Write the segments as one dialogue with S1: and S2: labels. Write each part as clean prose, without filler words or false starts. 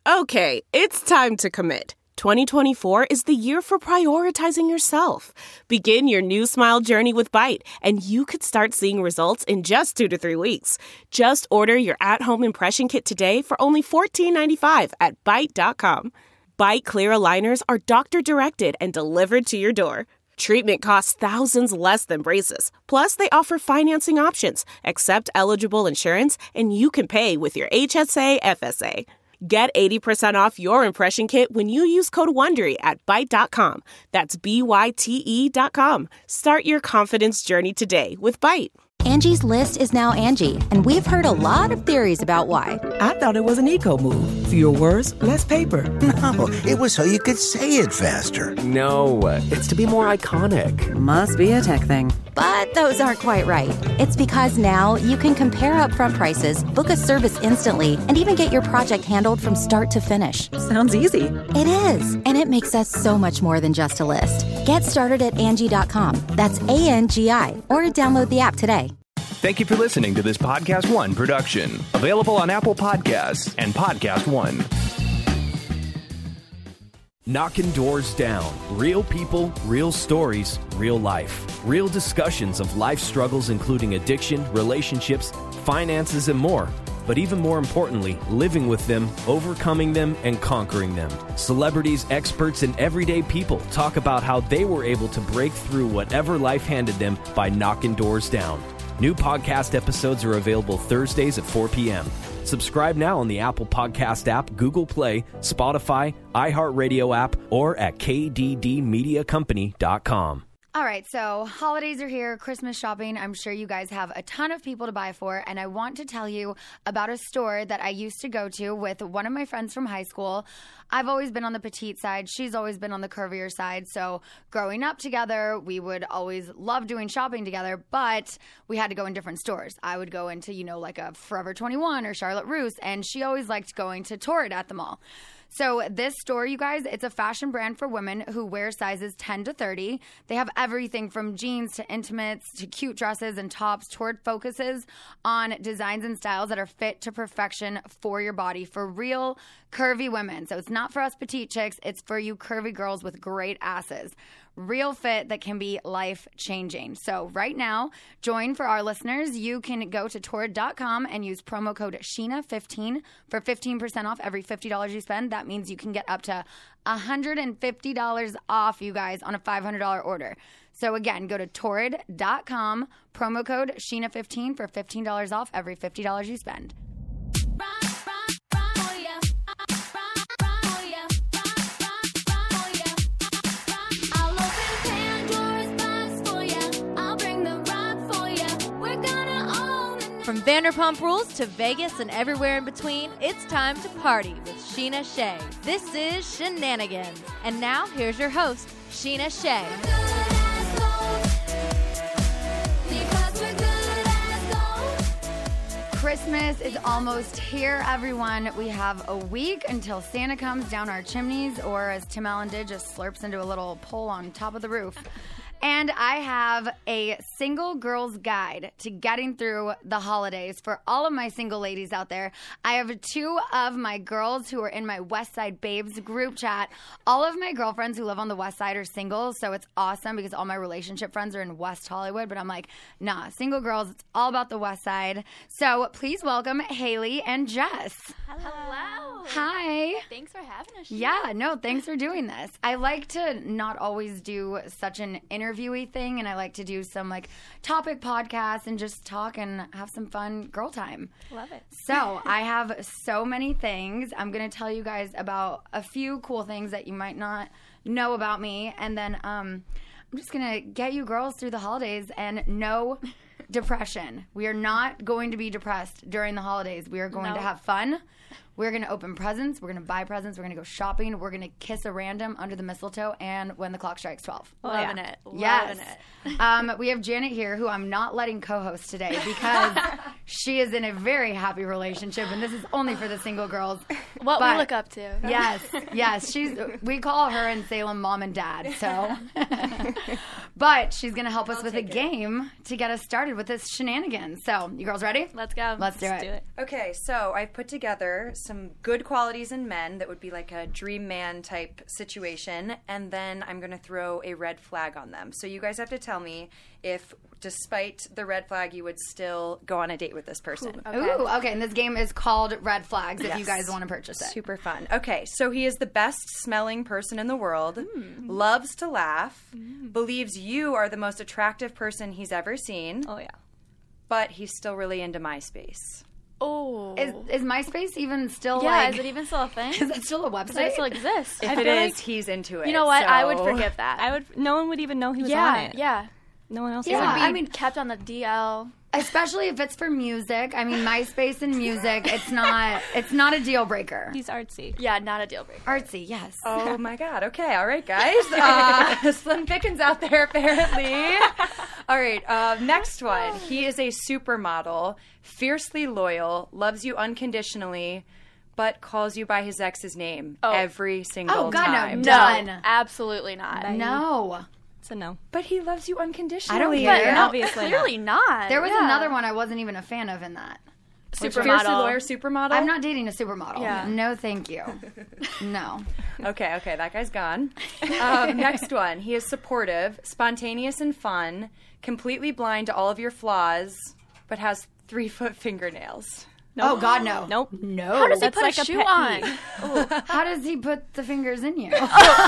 S1: Okay, it's time to commit. 2024 is the year for prioritizing yourself. Begin your new smile journey with Byte, and you could start seeing results in just 2 to 3 weeks. Just order your at-home impression kit today for only $14.95 at Byte.com. Byte Clear aligners are doctor-directed and delivered to your door. Treatment costs thousands less than braces. Plus, they offer financing options, accept eligible insurance, and you can pay with your HSA, FSA. Get 80% off your impression kit when you use code WONDERY at Byte.com. That's BYTE.com. Start your confidence journey today with Byte.
S2: Angie's List is now Angie, and we've heard a lot of theories about why.
S3: I thought it was an eco move. Fewer words, less paper.
S4: No, it was so you could say it faster.
S5: No, it's to be more iconic.
S3: Must be a tech thing.
S2: But those aren't quite right. It's because now you can compare upfront prices, book a service instantly, and even get your project handled from start to finish.
S3: Sounds easy.
S2: It is, and it makes us so much more than just a list. Get started at Angie.com. That's ANGI, or download the app today.
S6: Thank you for listening to this Podcast One production. Available on Apple Podcasts and Podcast One.
S7: Knocking Doors Down. Real people, real stories, real life. Real discussions of life struggles including addiction, relationships, finances, and more. But even more importantly, living with them, overcoming them, and conquering them. Celebrities, experts, and everyday people talk about how they were able to break through whatever life handed them by knocking doors down. New podcast episodes are available Thursdays at 4 p.m. Subscribe now on the Apple Podcast app, Google Play, Spotify, iHeartRadio app, or at kddmediacompany.com.
S8: All right, so holidays are here, Christmas shopping. I'm sure you guys have a ton of people to buy for, and I want to tell you about a store that I used to go to with one of my friends from high school. I've always been on the petite side. She's always been on the curvier side. So growing up together, we would always love doing shopping together, but we had to go in different stores. I would go into, like a Forever 21 or Charlotte Russe, and she always liked going to Torrid at the mall. So this store, you guys, it's a fashion brand for women who wear sizes 10 to 30. They have everything from jeans to intimates to cute dresses and tops. Torrid focuses on designs and styles that are fit to perfection for your body, for real curvy women. So it's not for us petite chicks. It's for you curvy girls with great asses. Real fit that can be life-changing. So right now, join for our listeners. You can go to Torrid.com and use promo code Sheena15 for 15% off every $50 you spend. That means you can get up to $150 off, you guys, on a $500 order. So again, go to Torrid.com, promo code Sheena15 for $15 off every $50 you spend.
S9: From Vanderpump Rules to Vegas and everywhere in between, it's time to party with Sheena Shea. This is Shenanigans. And now, here's your host, Sheena Shea.
S8: Christmas is almost here, everyone. We have a week until Santa comes down our chimneys, or as Tim Allen did, just slurps into a little pole on top of the roof. And I have a single girl's guide to getting through the holidays for all of my single ladies out there. I have two of my girls who are in my West Side Babes group chat. All of my girlfriends who live on the West Side are single, so it's awesome because all my relationship friends are in West Hollywood. But I'm like, nah, single girls, it's all about the West Side. So please welcome Haley and Jess.
S10: Hello.
S8: Hi.
S10: Thanks for having us.
S8: Yeah, no, thanks for doing this. I like to not always do such an interviewee thing, and I like to do some topic podcasts and just talk and have some fun girl time.
S10: Love it.
S8: So I have so many things. I'm going to tell you guys about a few cool things that you might not know about me, and then I'm just going to get you girls through the holidays and no depression. We are not going to be depressed during the holidays. We are going to have fun. We're going to open presents. We're going to buy presents. We're going to go shopping. We're going to kiss a random under the mistletoe and when the clock strikes 12.
S10: Loving it.
S8: Yes.
S10: Loving it.
S8: We have Janet here, who I'm not letting co-host today because she is in a very happy relationship, and this is only for the single girls.
S10: What we look up to.
S8: Yes. We call her in Salem mom and dad. So, But she's going to help us with a game to get us started with this shenanigans. So, you girls ready?
S10: Let's go.
S8: Let's do it.
S11: Okay, so I've put together some good qualities in men that would be like a dream man type situation, and then I'm going to throw a red flag on them. So you guys have to tell me if, despite the red flag, you would still go on a date with this person.
S8: Ooh, okay. And this game is called Red Flags if you guys want to purchase it.
S11: Super fun. Okay, so he is the best smelling person in the world, loves to laugh, believes you are the most attractive person he's ever seen.
S10: Oh, yeah.
S11: But he's still really into MySpace.
S10: Oh.
S8: Is MySpace even still
S10: is it even still a thing?
S8: Is it still a website?
S10: Does it still exist?
S11: If it is, he's into it.
S10: You know what?
S11: So.
S10: I would forgive that.
S12: No one would even know he was on it.
S10: Yeah.
S12: No one else.
S10: It would be kept on the DL.
S8: Especially if it's for music. I mean, MySpace and music, it's not a deal breaker.
S12: He's artsy.
S10: Yeah, not a deal breaker.
S8: Artsy, yes.
S11: Oh my God. Okay. All right, guys. Slim pickings out there, apparently. All right. Next one. He is a supermodel, fiercely loyal, loves you unconditionally, but calls you by his ex's name every single time.
S8: No. Done.
S10: Absolutely not.
S8: No.
S12: It's a no.
S11: But he loves you unconditionally.
S8: I don't care.
S12: Obviously
S10: clearly not.
S8: There was another one I wasn't even a fan of in that.
S11: Fiercely loyal supermodel?
S8: I'm not dating a supermodel.
S10: Yeah.
S8: No, thank you. No.
S11: Okay, that guy's gone. Next one. He is supportive, spontaneous and fun, completely blind to all of your flaws, but has 3-foot fingernails.
S8: Nope. Oh, God, no.
S12: Nope.
S8: No.
S10: How does he
S12: That's
S10: put
S12: like
S10: a shoe on?
S8: How does he put the fingers in you?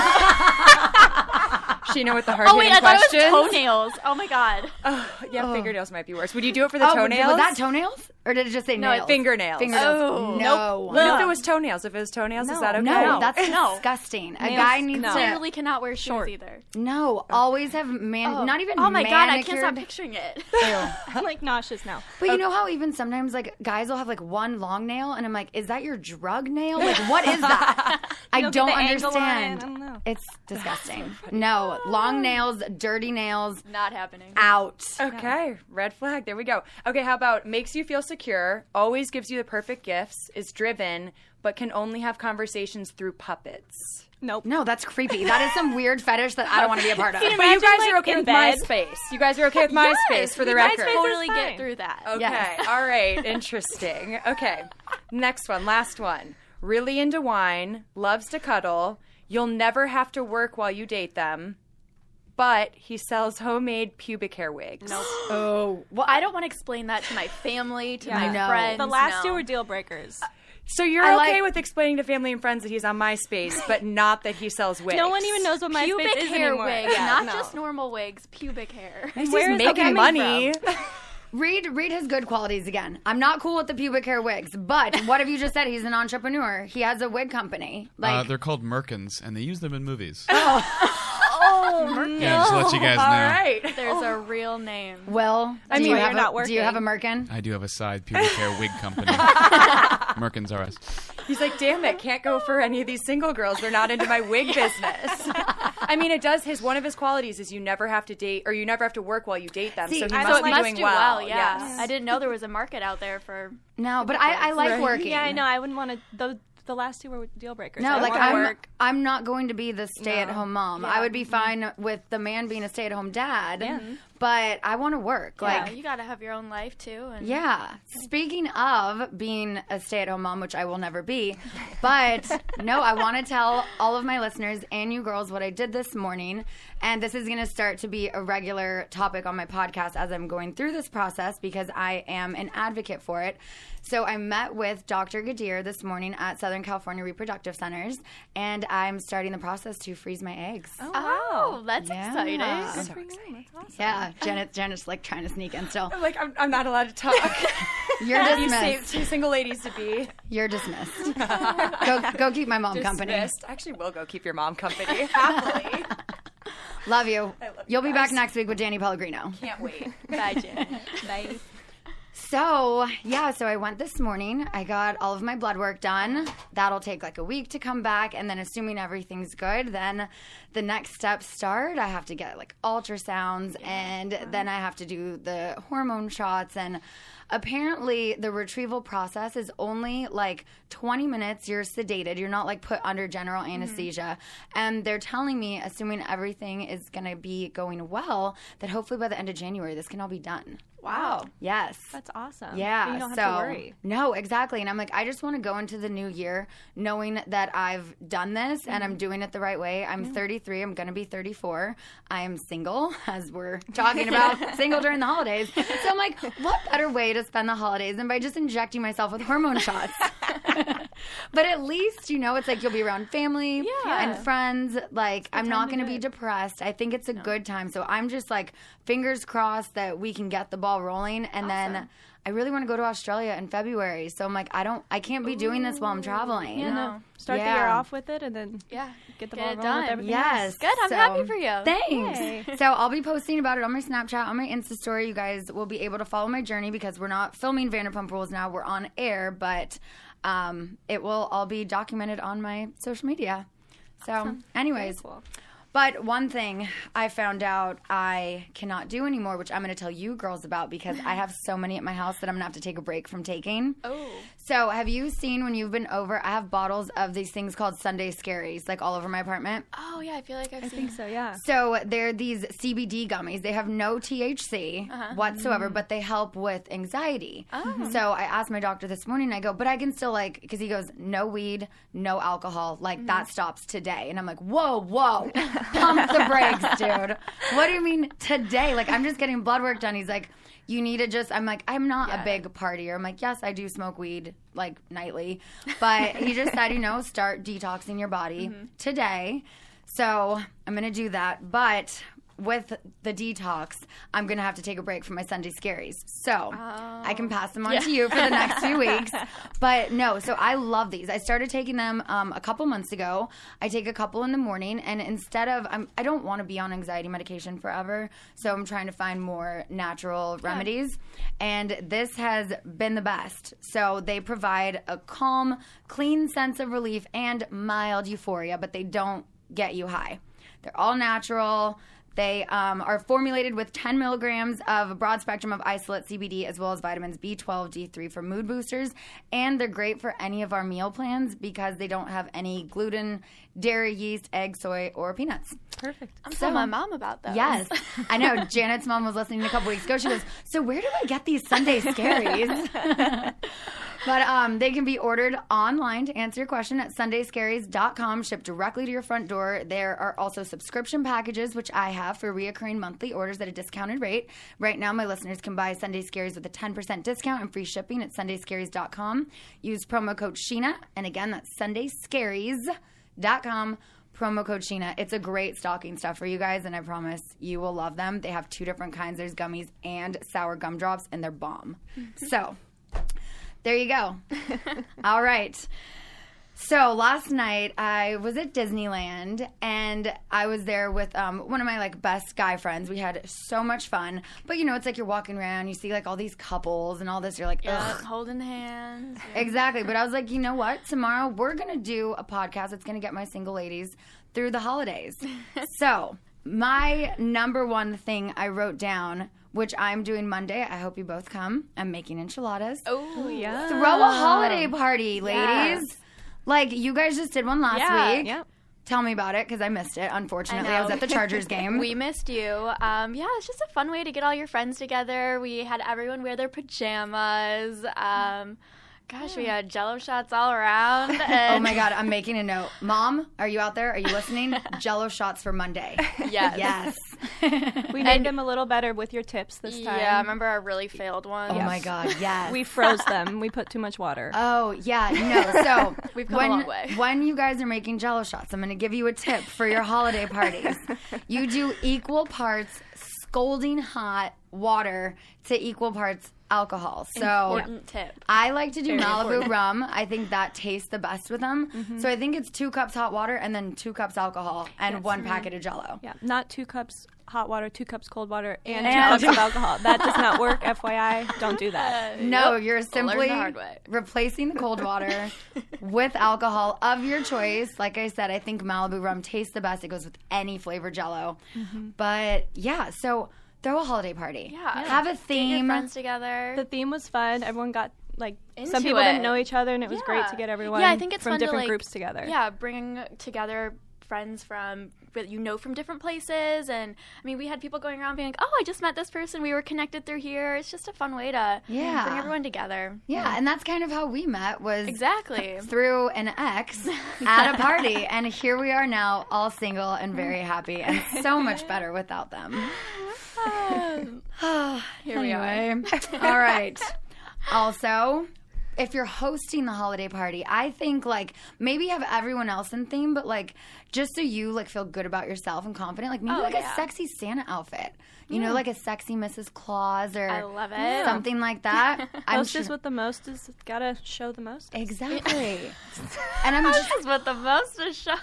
S11: Sheena with the hard-hitting questions.
S10: I thought it was toenails. Oh, my God.
S11: Fingernails might be worse. Would you do it for the toenails?
S8: Was that toenails? Or did it just say nails?
S11: No, fingernails.
S8: Oh. No.
S11: Well, if it was toenails, is that okay?
S8: No, that's disgusting. A guy needs to...
S10: Clearly cannot wear shoes either.
S8: No, always have not even
S10: Oh, my God, I can't
S8: manicured-
S10: stop picturing it.
S12: I'm like nauseous now.
S8: But you know how even sometimes like guys will have like one long nail and I'm like, is that your drug nail? Like what is that? I don't understand.
S12: I don't know.
S8: It's disgusting. No, long nails, dirty nails.
S10: Not happening.
S8: Out.
S11: Okay, red flag. There we go. Okay, how about makes you feel secure, always gives you the perfect gifts, is driven, but can only have conversations through puppets.
S12: Nope.
S8: No, that's creepy. That is some weird fetish that I don't want to be a part of.
S11: But you guys are okay with MySpace. You guys are okay with MySpace for the record.
S10: I totally get through that.
S11: Okay.
S8: Yes.
S11: All right. Interesting. Okay. Next one. Last one. Really into wine. Loves to cuddle. You'll never have to work while you date them. But he sells homemade pubic hair wigs.
S10: Nope.
S8: Oh.
S10: Well, I don't want to explain that to my family, to my friends.
S12: The last two were deal breakers.
S11: So you're okay with explaining to family and friends that he's on MySpace, but not that he sells wigs?
S12: No one even knows what MySpace
S10: pubic
S12: is
S10: hair
S12: anymore.
S10: wigs, not just normal wigs, pubic hair.
S11: He's making money.
S8: Read his good qualities again. I'm not cool with the pubic hair wigs, but what have you just said? He's an entrepreneur. He has a wig company.
S13: They're called Merkins, and they use them in movies.
S8: Oh,
S10: no.
S13: Yeah, just to let you guys know.
S11: All right.
S10: There's a real name.
S8: Well,
S11: I mean,
S8: do
S11: you're not working.
S8: Do you have a Merkin?
S13: I do have a side pubic hair wig company. Merkins R Us.
S11: He's like, damn it, can't go for any of these single girls. They're not into my wig business. I mean, it does. One of his qualities is you never have to date, or you never have to work while you date them.
S8: See,
S11: so he
S8: I
S11: must be
S10: must
S11: doing
S10: do
S11: well.
S10: Yeah.
S11: Yes.
S10: I didn't know there was a market out there for.
S8: No, but I like working.
S12: Yeah, I know. I wouldn't want to. The last two were deal breakers.
S8: No, like
S12: work.
S8: I'm not going to be the stay-at-home mom.
S10: Yeah.
S8: I would be fine with the man being a stay-at-home dad.
S12: Yeah.
S8: But I want to work.
S10: Yeah, you got to have your own life too. And
S8: yeah. Speaking of being a stay-at-home mom, which I will never be, but no, I want to tell all of my listeners and you girls what I did this morning. And this is going to start to be a regular topic on my podcast as I'm going through this process because I am an advocate for it. So I met with Dr. Gadir this morning at Southern California Reproductive Centers, and I'm starting the process to freeze my eggs.
S10: Oh, wow. That's exciting.
S11: So exciting.
S12: That's awesome.
S8: Yeah, Janet's like trying to sneak in still.
S11: I'm like, I'm not allowed to talk.
S8: You're dismissed.
S11: You two single ladies to be.
S8: You're dismissed. Go keep my mom company.
S11: I actually will go keep your mom company happily.
S8: Love you. You'll be
S11: guys.
S8: back next week with Danny Pellegrino.
S11: Can't wait.
S10: Bye, Jen.
S12: Bye.
S8: So I went this morning. I got all of my blood work done. That'll take like a week to come back. And then assuming everything's good, then the next steps start. I have to get like ultrasounds and then I have to do the hormone shots. And apparently the retrieval process is only like 20 minutes. You're sedated. You're not like put under general anesthesia. And they're telling me, assuming everything is going to be going well, that hopefully by the end of January, this can all be done.
S12: Wow.
S8: Yes.
S12: That's awesome.
S8: Yeah.
S12: You don't have to worry.
S8: No, exactly. And I'm like, I just want to go into the new year knowing that I've done this and I'm doing it the right way. I'm 33. I'm going to be 34. I am single, as we're talking about, single during the holidays. So I'm like, what better way to spend the holidays than by just injecting myself with hormone shots? But at least, you know, it's like you'll be around family and friends. Like, I'm not going to be depressed. I think it's a good time. So I'm just like, fingers crossed that we can get the ball rolling. And then I really want to go to Australia in February. So I'm like, I can't be doing this while I'm traveling.
S12: Yeah, no. Start the year off with it and then get the ball rolling with everything else.
S10: Good. I'm happy for you.
S8: Thanks.
S12: Yay.
S8: So I'll be posting about it on my Snapchat, on my Insta story. You guys will be able to follow my journey because we're not filming Vanderpump Rules now. We're on air, but it will all be documented on my social media. So anyways. Cool. But one thing I found out I cannot do anymore, which I'm going to tell you girls about because I have so many at my house that I'm going to have to take a break from taking. Oh. So have you seen when you've been over, I have bottles of these things called Sunday Scaries, like all over my apartment.
S10: Oh, yeah, I feel like I've seen.
S12: I think so, yeah.
S8: So they're these CBD gummies. They have no THC whatsoever, but they help with anxiety. Oh. So I asked my doctor this morning, I go, but I can still like, because he goes, no weed, no alcohol, like that stops today. And I'm like, whoa. Pump the brakes, dude. What do you mean today? Like, I'm just getting blood work done. He's like, you need to just, I'm like, I'm not a big partier. I'm like, yes, I do smoke weed, like, nightly. But he just said, you know, start detoxing your body today. So I'm going to do that. But with the detox, I'm going to have to take a break from my Sunday Scaries. So I can pass them on to you for the next few weeks. But no, so I love these. I started taking them a couple months ago. I take a couple in the morning, and instead of, I don't want to be on anxiety medication forever, so I'm trying to find more natural remedies. And this has been the best. So they provide a calm, clean sense of relief and mild euphoria, but they don't get you high. They're all natural. They are formulated with 10 milligrams of a broad spectrum of isolate CBD as well as vitamins B12, D3 for mood boosters. And they're great for any of our meal plans because they don't have any gluten, dairy, yeast, egg, soy, or peanuts.
S12: Perfect.
S10: I'm telling my mom about those.
S8: Yes. I know. Janet's mom was listening a couple weeks ago. She goes, so where do I get these Sunday Scaries? But they can be ordered online to answer your question at sundayscaries.com, shipped directly to your front door. There are also subscription packages, which I have for reoccurring monthly orders at a discounted rate. Right now, my listeners can buy Sunday Scaries with a 10% discount and free shipping at sundayscaries.com. Use promo code Sheena, and again, that's sundayscaries.com. Promo code Sheena. It's a great stocking stuff for you guys, and I promise you will love them. They have 2 different kinds. There's gummies and sour gumdrops, and they're bomb. So there you go. All right. So last night I was at Disneyland, and I was there with one of my like best guy friends. We had so much fun. But you know, it's like you're walking around, you see like all these couples and all this. You're like, ugh.
S10: Holding hands.
S8: Exactly. But I was like, you know what? Tomorrow we're gonna do a podcast that's gonna get my single ladies through the holidays. So my number one thing I wrote down, which I'm doing Monday. I hope you both come. I'm making enchiladas.
S10: Oh, yeah.
S8: Throw a holiday party, ladies. Yes. Like, you guys just did one last week. Yep. Tell me about it, because I missed it, unfortunately. I was at the Chargers game.
S10: We missed you. It's just a fun way to get all your friends together. We had everyone wear their pajamas. We had Jell-O shots all around. And
S8: oh, my God. I'm making a note. Mom, are you out there? Are you listening? Jell-O shots for Monday.
S10: Yes.
S12: We made them a little better with your tips this time.
S10: Yeah, I remember our really failed ones.
S8: Oh, my God, yes.
S12: We froze them. We put too much water.
S8: Oh, yeah, no. So
S10: we've come a long way.
S8: When you guys are making Jell-O shots, I'm going to give you a tip for your holiday parties. You do equal parts scalding hot water to equal parts alcohol. So
S10: important tip.
S8: I like to do Malibu rum. I think that tastes the best with them. Mm-hmm. So I think it's 2 cups hot water and then 2 cups alcohol and 1 packet of Jell-O.
S12: Yeah, not 2 cups hot water, 2 cups cold water, and 2 cups of alcohol. That does not work, FYI. Don't do that.
S8: No, you're simply replacing the cold water with alcohol of your choice. Like I said, I think Malibu rum tastes the best. It goes with any flavored Jell-O. Mm-hmm. But yeah, so throw a holiday party.
S10: Yeah.
S8: Have a
S10: Get
S8: theme.
S10: your friends together.
S12: The theme was fun. Everyone got
S10: Into
S12: some people
S10: it.
S12: didn't know each other, and it was great to get everyone
S10: I think it's
S12: from
S10: fun
S12: different
S10: to,
S12: groups together.
S10: Yeah, bringing together friends from from different places, and I mean, we had people going around being like, "Oh, I just met this person. We were connected through here." It's just a fun way to bring everyone together.
S8: Yeah, and that's kind of how we met was
S10: exactly
S8: through an ex at a party, and here we are now, all single and very happy, and so much better without them.
S10: Here we are.
S8: All right. Also, if you're hosting the holiday party, I think maybe have everyone else in theme, but just so you feel good about yourself and confident, maybe a sexy Santa outfit. You know, like a sexy Mrs. Claus or
S10: I love it.
S8: Something like that.
S12: Hostess with the most is gotta show the most.
S8: Exactly. And I'm
S10: Hostess with the most is show.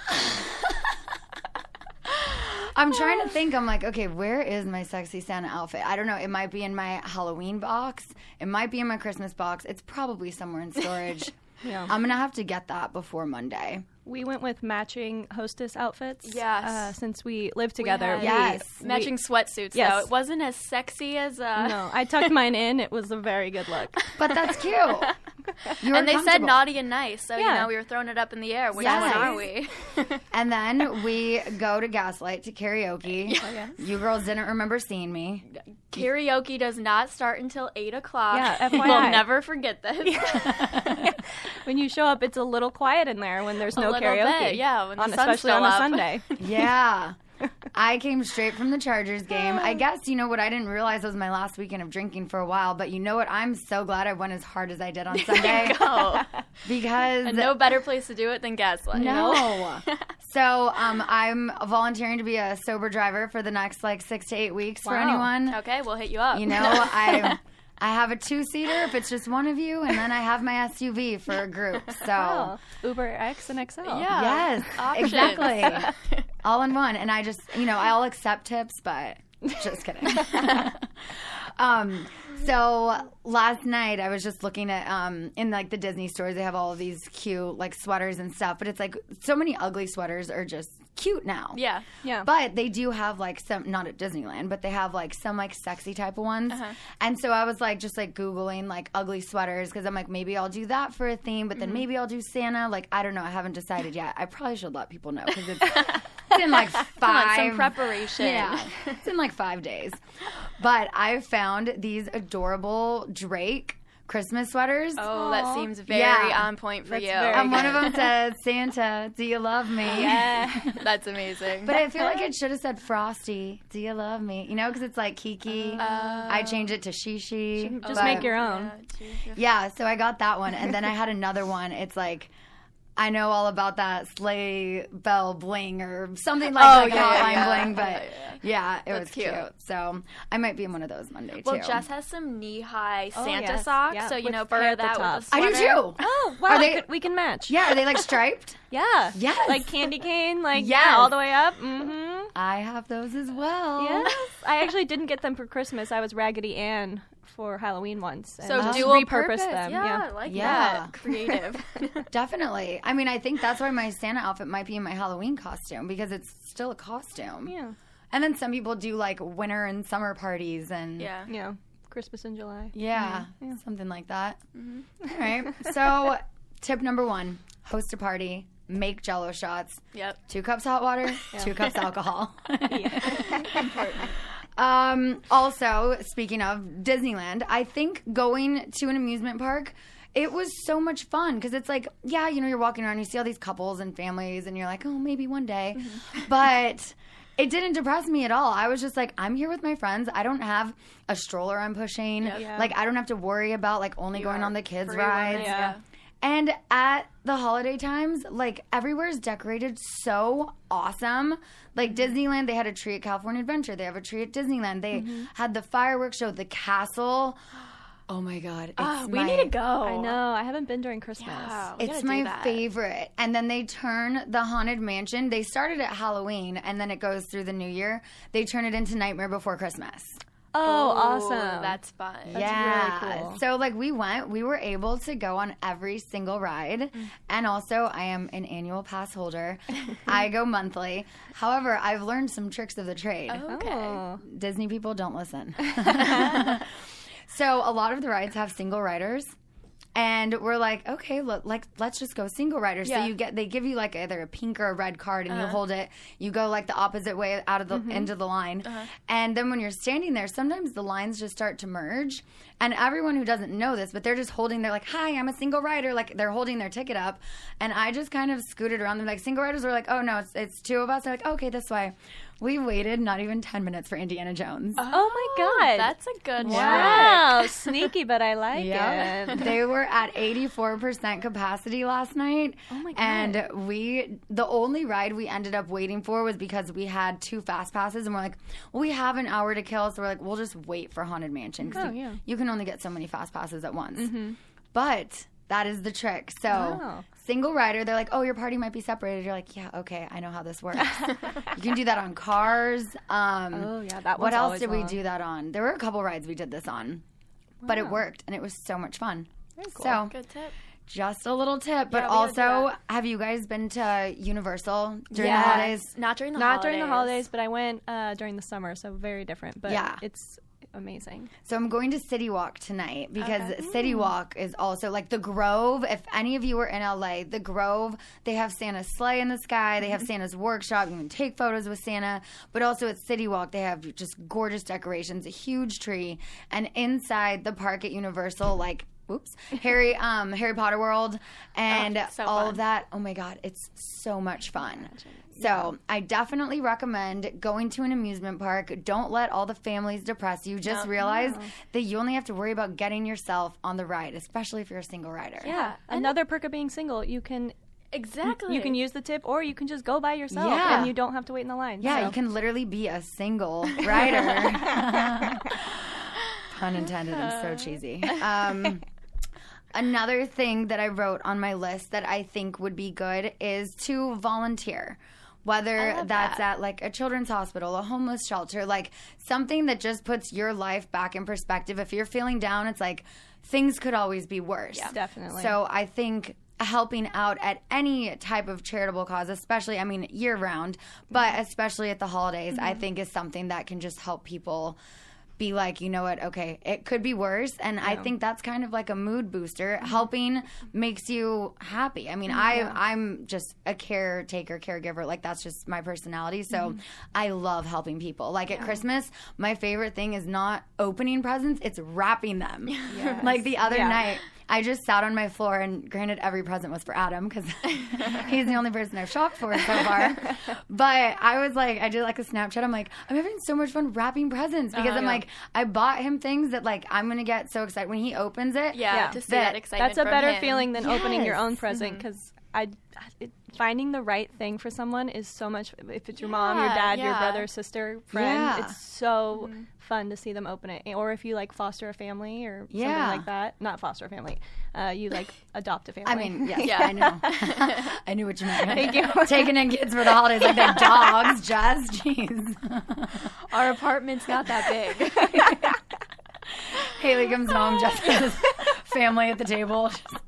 S8: I'm trying to think. I'm like, okay, where is my sexy Santa outfit? I don't know. It might be in my Halloween box. It might be in my Christmas box. It's probably somewhere in storage.
S12: Yeah.
S8: I'm going to have to get that before Monday.
S12: We went with matching hostess outfits.
S10: Yes.
S12: Since we lived together.
S10: Matching sweatsuits,
S12: Yes.
S10: though. It wasn't as sexy as...
S12: No, I tucked mine in. It was a very good look.
S8: But that's cute.
S10: And they said naughty and nice, so,
S12: Yeah.
S10: we were throwing it up in the air. Which
S8: Yes.
S10: one are we?
S8: And then we go to Gaslight to karaoke.
S10: Oh, yes.
S8: You girls didn't remember seeing me.
S10: Karaoke does not start until 8 o'clock.
S12: Yeah, FYI.
S10: We'll never forget this.
S12: When you show up, it's a little quiet in there when there's no
S10: little
S12: karaoke.
S10: bit, yeah, when the sun's
S12: especially
S10: still
S12: on a
S10: up.
S12: Sunday.
S8: Yeah. I came straight from the Chargers game. I guess, you know what, I didn't realize was my last weekend of drinking for a while, but you know what, I'm so glad I went as hard as I did on Sunday.
S10: Go.
S8: Because...
S10: And no better place to do it than Gaslight.
S8: No. So I'm volunteering to be a sober driver for the next 6 to 8 weeks for anyone.
S10: Okay, we'll hit you up.
S8: You know, I have a 2-seater if it's just one of you, and then I have my SUV for a group. So
S12: Uber X and XL.
S10: Yeah.
S8: Yes,
S10: Options.
S8: exactly. All in one. And I just, I'll accept tips, but just kidding. So last night I was just looking at in the Disney stores, they have all of these cute sweaters and stuff, but it's so many ugly sweaters are just cute now.
S10: Yeah.
S8: But they do have some, not at Disneyland, but they have some sexy type of ones. And so I was just Googling ugly sweaters because I'm maybe I'll do that for a theme, but then maybe I'll do Santa. I don't know. I haven't decided yet. I probably should let people know because it's in 5.
S10: Come on, some preparation.
S8: Yeah. It's in 5 days. But I found these adorable Drake Christmas sweaters.
S10: Oh, that seems very on point for you.
S8: And one of them says, Santa, do you love me?
S10: Yeah. That's amazing.
S8: But I feel like it should have said Frosty, do you love me? Because it's Kiki. I changed it to Shishi.
S12: Just make your own.
S8: Yeah, so I got that one. And then I had another one. It's I know all about that sleigh bell bling or something hotline bling, but it was cute. So I might be in one of those Monday too.
S10: Well, Jess has some knee-high Santa
S12: yes.
S10: socks,
S12: Yeah.
S10: so
S12: With
S10: pair
S12: hair at the
S10: that
S12: top.
S10: with a sweater.
S8: I do too.
S12: Oh, wow.
S8: Are they-
S12: we can match.
S8: Yeah, are they striped?
S12: Yeah.
S8: Yes.
S12: Candy cane,
S8: Yes.
S12: all the way up. Mm-hmm.
S8: I have those as well.
S12: Yes. I actually didn't get them for Christmas. I was Raggedy Ann for Halloween once. And
S10: So
S12: just
S10: dual
S12: repurposed
S10: purpose.
S12: them.
S10: Yeah, I like
S8: Yeah.
S10: that. Creative.
S8: Definitely. I mean, I think that's why my Santa outfit might be in my Halloween costume because it's still a costume.
S12: Yeah.
S8: And then some people do winter and summer parties and
S12: Yeah. Christmas in July.
S8: yeah, something like that. All right. So tip number 1, host a party. Make Jell-O shots.
S10: Yep.
S8: 2 cups hot water, 2 cups alcohol. Also, speaking of Disneyland, I think going to an amusement park, it was so much fun because it's you're walking around, you see all these couples and families, and you're like, oh, maybe one day. But it didn't depress me at all. I was just I'm here with my friends. I don't have a stroller I'm pushing.
S10: Yep.
S8: Yeah. I don't have to worry about only going on the kids'
S10: free
S8: rides.
S10: limits, yeah.
S8: And at the holiday times, everywhere is decorated so awesome. Disneyland, they had a tree at California Adventure. They have a tree at Disneyland. They had the fireworks show, the castle. Oh my God.
S10: We need to go.
S12: I know. I haven't been during Christmas.
S10: Yeah,
S8: It's my favorite. And then they turn the Haunted Mansion. They started at Halloween, and then it goes through the New Year. They turn it into Nightmare Before Christmas.
S12: Oh, awesome.
S10: That's fun.
S8: Yeah.
S12: Really cool.
S8: So, like, we were able to go on every single ride. And also, I am an annual pass holder. I go monthly. However, I've learned some tricks of the trade.
S10: Okay.
S8: Disney people, don't listen. So, a lot of the rides have single riders. And we're like, okay, let's just go single rider.
S12: Yeah.
S8: So they give you like either a pink or a red card, and you hold it. You go like the opposite way out of the into the line, and then when you're standing there, sometimes the lines just start to merge. And everyone who doesn't know this, but they're just holding. They're like, "Hi, I'm a single rider." Like they're holding their ticket up, and I just kind of scooted around them. Like single riders were like, "Oh no, it's two of us." They're like, "Okay, this way." We waited not even 10 minutes for Indiana Jones.
S12: Oh my God.
S10: That's a good trick.
S12: Wow. Sneaky, but I like it.
S8: They were at 84% capacity last night.
S12: Oh my God.
S8: And the only ride we ended up waiting for was because we had 2 fast passes, and we're like, well, we have an hour to kill, so we're like, we'll just wait for Haunted Mansion. Because you can only get so many fast passes at once. But that is the trick. So single rider, they're like, oh, your party might be separated. You're like, yeah, okay, I know how this works. You can do that on cars.
S12: That one's
S8: what else
S12: always
S8: did we
S12: long.
S8: do that on? There were a couple rides we did this on. But it worked, and it was so much fun.
S12: Very cool.
S8: So,
S10: Good tip.
S8: just a little tip. But
S10: Yeah, we gotta do
S8: also,
S10: that.
S8: have you guys been to Universal during the
S12: Yes.
S8: holidays?
S10: Not during the
S12: Not
S10: holidays.
S12: during the holidays, but I went during the summer, so very different. But
S8: Yeah.
S12: it's amazing.
S8: So I'm going to City Walk tonight because City Walk is also like the Grove. If any of you are in LA, the Grove, they have Santa's sleigh in the sky. They have Santa's workshop. You can take photos with Santa. But also at City Walk, they have just gorgeous decorations, a huge tree. And inside the park at Universal, like, Harry Potter World and
S10: so
S8: all
S10: fun.
S8: of that. Oh my God, it's so much fun. So I definitely recommend going to an amusement park. Don't let all the families depress you. Just realize that you only have to worry about getting yourself on the ride, especially if you're a single rider.
S12: Yeah. Another perk of being single, you can
S10: Exactly.
S12: You can use the tip, or you can just go by yourself,
S8: Yeah.
S12: and you don't have to wait in the line.
S8: Yeah,
S12: so.
S8: you can literally be a single rider. Pun intended. I'm so cheesy. Another thing that I wrote on my list that I think would be good is to volunteer. Whether that's at like a children's hospital, a homeless shelter, like something that just puts your life back in perspective. If you're feeling down, it's like things could always be worse.
S12: Yeah, definitely.
S8: So I think helping out at any type of charitable cause, especially, I mean, year round, but especially at the holidays, I think is something that can just help people be like, you know what, okay, it could be worse. And I think that's kind of like a mood booster. Helping makes you happy. I mean, I'm just a caregiver. Like, that's just my personality. So I love helping people. Like at Christmas, my favorite thing is not opening presents, it's wrapping them. Like the other night, I just sat on my floor, and granted, every present was for Adam because he's the only person I've shopped for so far. But I was like, I did like a Snapchat. I'm like, I'm having so much fun wrapping presents because I'm like, I bought him things that like I'm gonna get so excited when he opens it.
S10: To see that excitement.
S12: That's a
S10: from
S12: better
S10: him.
S12: feeling than opening your own present, because finding the right thing for someone is so much. If it's your mom, your dad, your brother, sister, friend, it's so fun to see them open it. Or if you like foster a family or something like that. Not foster a family. You like adopt a family.
S8: I mean, yes, I know. I knew what you meant.
S12: Thank you.
S8: Taking in kids for the holidays like they're dogs, just jeez.
S10: Our apartment's not that big.
S8: Haley comes home, just has family at the table.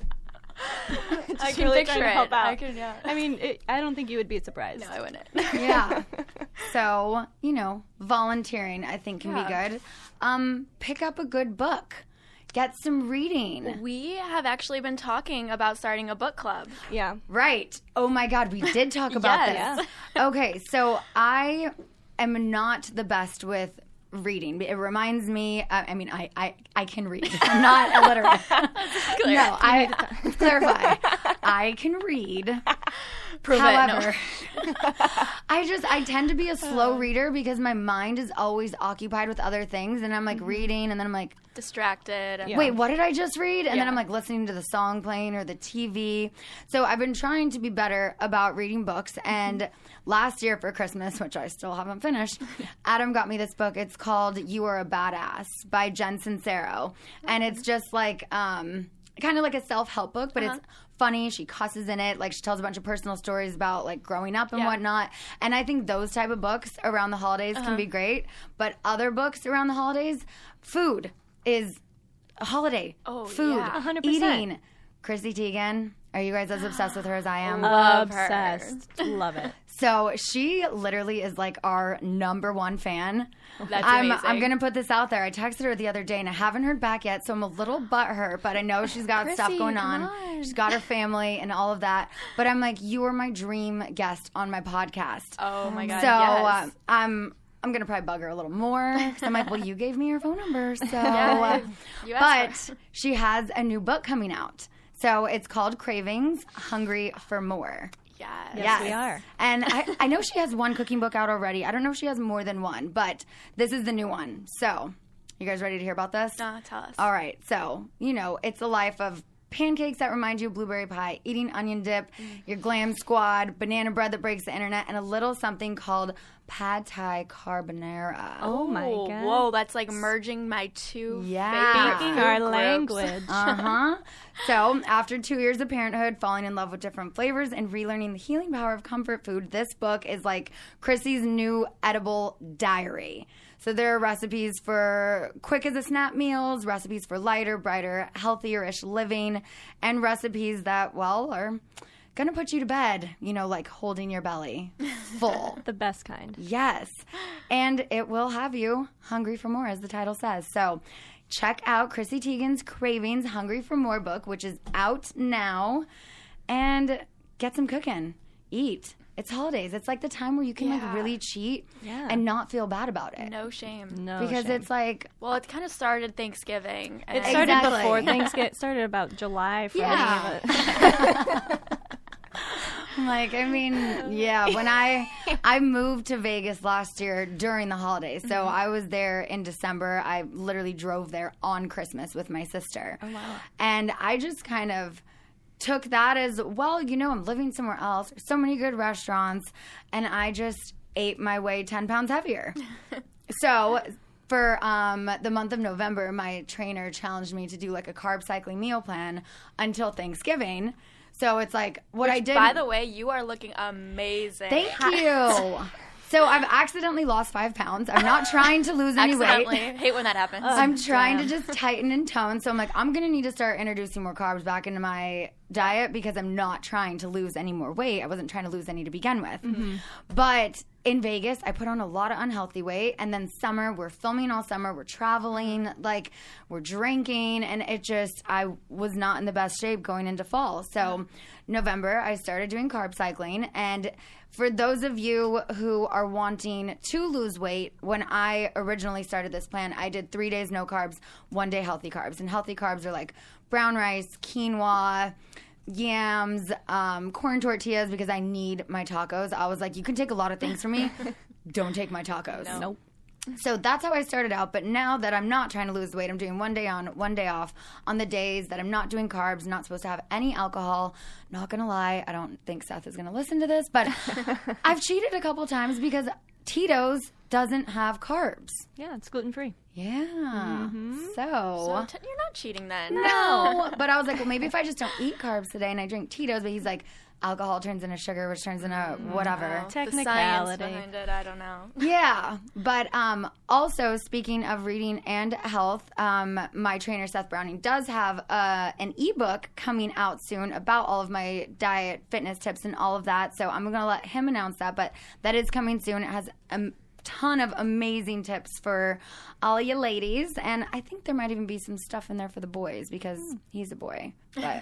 S10: I can
S12: really
S10: picture
S12: trying to help
S10: it.
S12: out. I mean, I don't think you would be surprised.
S10: No, I wouldn't.
S8: Yeah. So, you know, volunteering I think can be good. Pick up a good book. Get some reading.
S10: We have actually been talking about starting a book club.
S12: Yeah.
S8: Right. Oh my God, we did talk about this. Okay, so I am not the best with reading. It reminds me, I mean, I can read. I'm not illiterate. No, clarify. I can read.
S10: Prove
S8: However, I tend to be a slow reader because my mind is always occupied with other things, and I'm like reading, and then I'm like
S10: distracted.
S8: Wait, what did I just read? And then I'm like listening to the song playing or the TV. So I've been trying to be better about reading books. And last year for Christmas, which I still haven't finished, Adam got me this book. It's called You Are a Badass by Jen Sincero. And it's just like kind of like a self-help book, but it's funny. She cusses in it. Like, she tells a bunch of personal stories about, like, growing up and whatnot. And I think those type of books around the holidays can be great. But other books around the holidays, food is a holiday. Food.
S12: 100%.
S8: Eating. Chrissy Teigen. Are you guys as obsessed with her as I am?
S12: Obsessed. Love it.
S8: So she literally is like our number one fan.
S10: That's
S8: I'm
S10: amazing.
S8: going to put this out there. I texted her the other day and I haven't heard back yet, so I'm a little butthurt, but I know she's got stuff going on. She's got her family and all of that. But I'm like, you are my dream guest on my podcast.
S10: Oh my God.
S8: So
S10: yes.
S8: I'm going to probably bug her a little more. Because I'm like, well, you gave me your phone number. So,
S10: You asked
S8: but she has a new book coming out. So it's called Cravings, Hungry for More.
S10: Yes,
S12: we are.
S8: And I know she has one cooking book out already. I don't know if she has more than one, but this is the new one. So, you guys ready to hear about this?
S10: Tell us.
S8: All right. So, it's a life of pancakes that remind you of blueberry pie, eating onion dip, your glam squad, banana bread that breaks the internet, and a little something called pad thai carbonara.
S12: Oh my God.
S10: Whoa, that's like merging my two
S8: Yeah.
S10: favorite
S12: Speaking
S10: food
S12: our
S10: groups.
S12: language.
S8: So, after 2 years of parenthood, falling in love with different flavors, and relearning the healing power of comfort food, this book is like Chrissy's new edible diary. So there are recipes for quick as a snap meals, recipes for lighter, brighter, healthier-ish living, and recipes that, well, are going to put you to bed, like holding your belly full.
S12: The best kind.
S8: Yes. And it will have you hungry for more, as the title says. So check out Chrissy Teigen's Cravings, Hungry for More book, which is out now. And get some cooking. Eat. It's holidays. It's like the time where you can like really cheat and not feel bad about it.
S10: No shame.
S12: No
S8: Because
S12: shame.
S8: it's like...
S10: Well, it kind of started Thanksgiving.
S12: It started before Thanksgiving. It started about July for many of us.
S8: Like, I mean, when I moved to Vegas last year during the holidays. So I was there in December. I literally drove there on Christmas with my sister.
S10: Oh, wow.
S8: And I just kind of took that as, well, I'm living somewhere else. There's so many good restaurants. And I just ate my way 10 pounds heavier. So for the month of November, my trainer challenged me to do like a carb cycling meal plan until Thanksgiving. So it's like what I did.
S10: By the way, you are looking amazing.
S8: Thank you. So I've accidentally lost 5 pounds. I'm not trying to lose any weight.
S10: Hate when that happens.
S8: I'm trying to just tighten and tone. So I'm like, I'm going to need to start introducing more carbs back into my diet because I'm not trying to lose any more weight. I wasn't trying to lose any to begin with. But in Vegas, I put on a lot of unhealthy weight. And then summer, we're filming all summer. We're traveling, like we're drinking. And I was not in the best shape going into fall. So November, I started doing carb cycling. And for those of you who are wanting to lose weight, when I originally started this plan, I did 3 days no carbs, 1 day healthy carbs. And healthy carbs are like brown rice, quinoa, yams, corn tortillas, because I need my tacos. I was like, you can take a lot of things from me. Don't take my tacos.
S12: Nope.
S8: So that's how I started out. But now that I'm not trying to lose weight, I'm doing 1 day on, 1 day off. On the days that I'm not doing carbs, not supposed to have any alcohol. Not going to lie, I don't think Seth is going to listen to this, but I've cheated a couple times because Tito's doesn't have carbs.
S12: Yeah, it's gluten-free.
S8: Yeah. So
S10: you're not cheating then.
S8: No. But I was like, well, maybe if I just don't eat carbs today and I drink Tito's, but he's like, alcohol turns into sugar, which turns into whatever.
S10: Technicality. The science behind it, I don't know.
S8: Yeah. But also, speaking of reading and health, my trainer, Seth Browning, does have an ebook coming out soon about all of my diet, fitness tips, and all of that. So I'm going to let him announce that. But that is coming soon. It has a ton of amazing tips for all you ladies. And I think there might even be some stuff in there for the boys because he's a boy. But,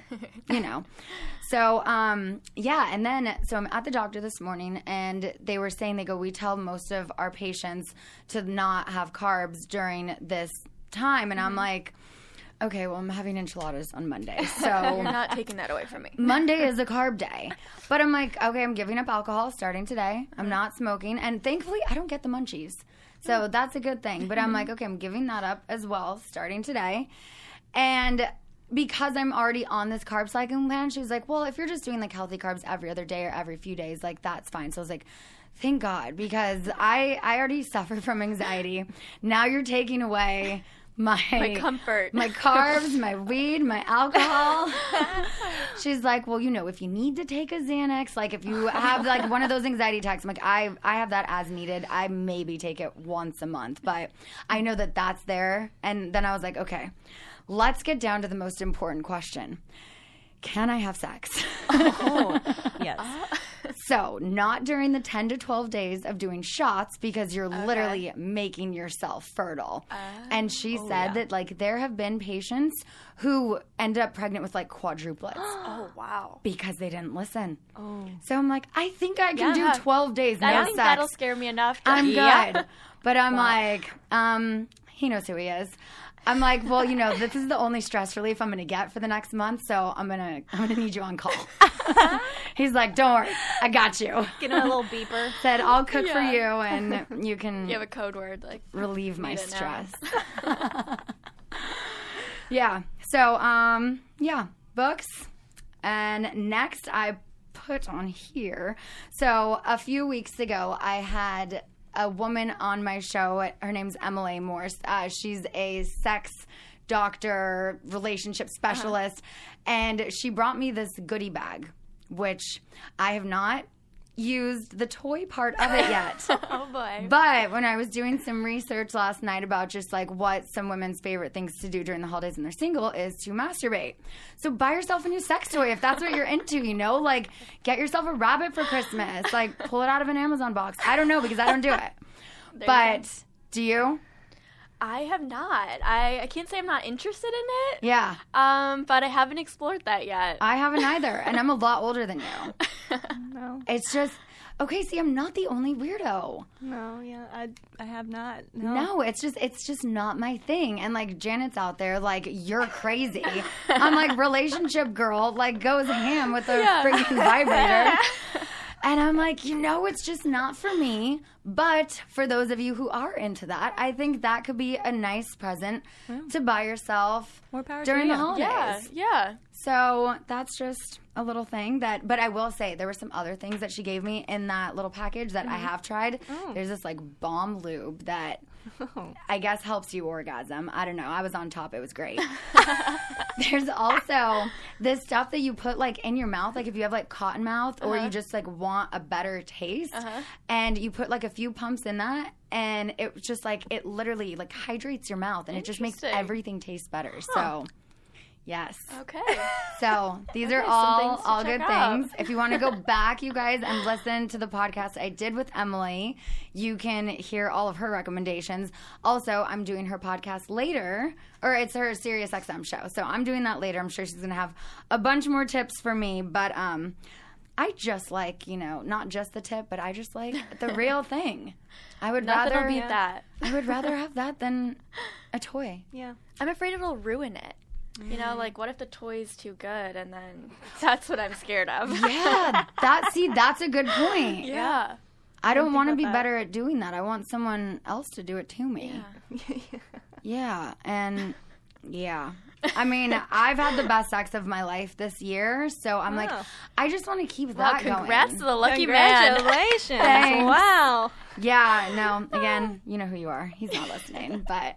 S8: So, yeah. And then, so I'm at the doctor this morning and they were saying, we tell most of our patients to not have carbs during this time. And I'm like, okay, well, I'm having enchiladas on Monday. So
S10: you're not taking that away from me.
S8: Monday is a carb day. But I'm like, okay, I'm giving up alcohol starting today. I'm not smoking. And thankfully, I don't get the munchies. So that's a good thing. But I'm like, okay, I'm giving that up as well starting today. And because I'm already on this carb cycling plan, she was like, well, if you're just doing like healthy carbs every other day or every few days, like that's fine. So I was like, thank God, because I already suffer from anxiety. Now you're taking away my
S10: comfort,
S8: my carbs, my weed, my alcohol. She's like, well, if you need to take a Xanax, like if you have like one of those anxiety attacks, I'm like, I have that as needed. I maybe take it once a month, but I know that that's there. And then I was like, okay, let's get down to the most important question. Can I have sex?
S12: Oh, yes.
S8: So, not during the 10 to 12 days of doing shots because you're literally making yourself fertile. And she said that, like, there have been patients who ended up pregnant with, like, quadruplets.
S10: Oh, wow.
S8: Because they didn't listen.
S12: Oh.
S8: So, I'm like, I think I can do 12 days no
S10: I
S8: sex.
S10: think that'll scare me enough.
S8: I'm good. But I'm like, he knows who he is. I'm like, well, this is the only stress relief I'm going to get for the next month, so I'm gonna need you on call. He's like, don't worry, I got you.
S12: Get him a little beeper.
S8: Said, I'll cook for you, and you can.
S10: You have a code word, like
S8: relieve my stress. Yeah. So, books, and next I put on here. So a few weeks ago, I had a woman on my show. Her name's Emily Morse. She's a sex doctor, relationship specialist, and she brought me this goodie bag, which I have not used the toy part of it yet.
S10: Oh boy.
S8: But when I was doing some research last night about just like what some women's favorite things to do during the holidays when they're single is to masturbate. So buy yourself a new sex toy if that's what you're into, like get yourself a rabbit for Christmas, like pull it out of an Amazon box. I don't know because I don't do it. But do you?
S10: I have not. I can't say I'm not interested in it.
S8: Yeah.
S10: But I haven't explored that yet.
S8: I haven't either, and I'm a lot older than you.
S12: No.
S8: It's just okay. See, I'm not the only weirdo.
S12: No, yeah, I have not.
S8: No, it's just not my thing. And like Janet's out there, like you're crazy. I'm like relationship girl, like goes ham with a freaking vibrator. And I'm like, it's just not for me. But for those of you who are into that, I think that could be a nice present to buy yourself
S12: more power
S8: during the holidays.
S10: Yeah.
S8: So that's just a little thing but I will say there were some other things that she gave me in that little package that I have tried. There's this like bomb lube that I guess helps you orgasm. I don't know. I was on top. It was great. There's also this stuff that you put like in your mouth, like if you have like cotton mouth or you just like want a better taste, and you put like a few pumps in that, and it just like it literally like hydrates your mouth, and it just makes everything taste better. So. Yes.
S10: Okay.
S8: So these are all good things. If you want to go back, you guys, and listen to the podcast I did with Emily, you can hear all of her recommendations. Also, I'm doing her podcast later, or it's her Sirius XM show. So I'm doing that later. I'm sure she's going to have a bunch more tips for me. But I just like, not just the tip, but I just like the real thing. I would rather
S10: beat that.
S8: I would rather have that than a toy.
S12: Yeah.
S10: I'm afraid it'll ruin it. Like what if the toy's too good, and then that's what I'm scared of.
S8: Yeah, that's a good point.
S10: Yeah.
S8: I don't want to be better at doing that. I want someone else to do it to me. Yeah, and I mean, I've had the best sex of my life this year, so I'm like, I just want to keep that going.
S10: Congrats to the lucky man.
S12: Congratulations.
S8: Thanks.
S12: Wow.
S8: Yeah, no, again, you know who you are. He's not listening. But,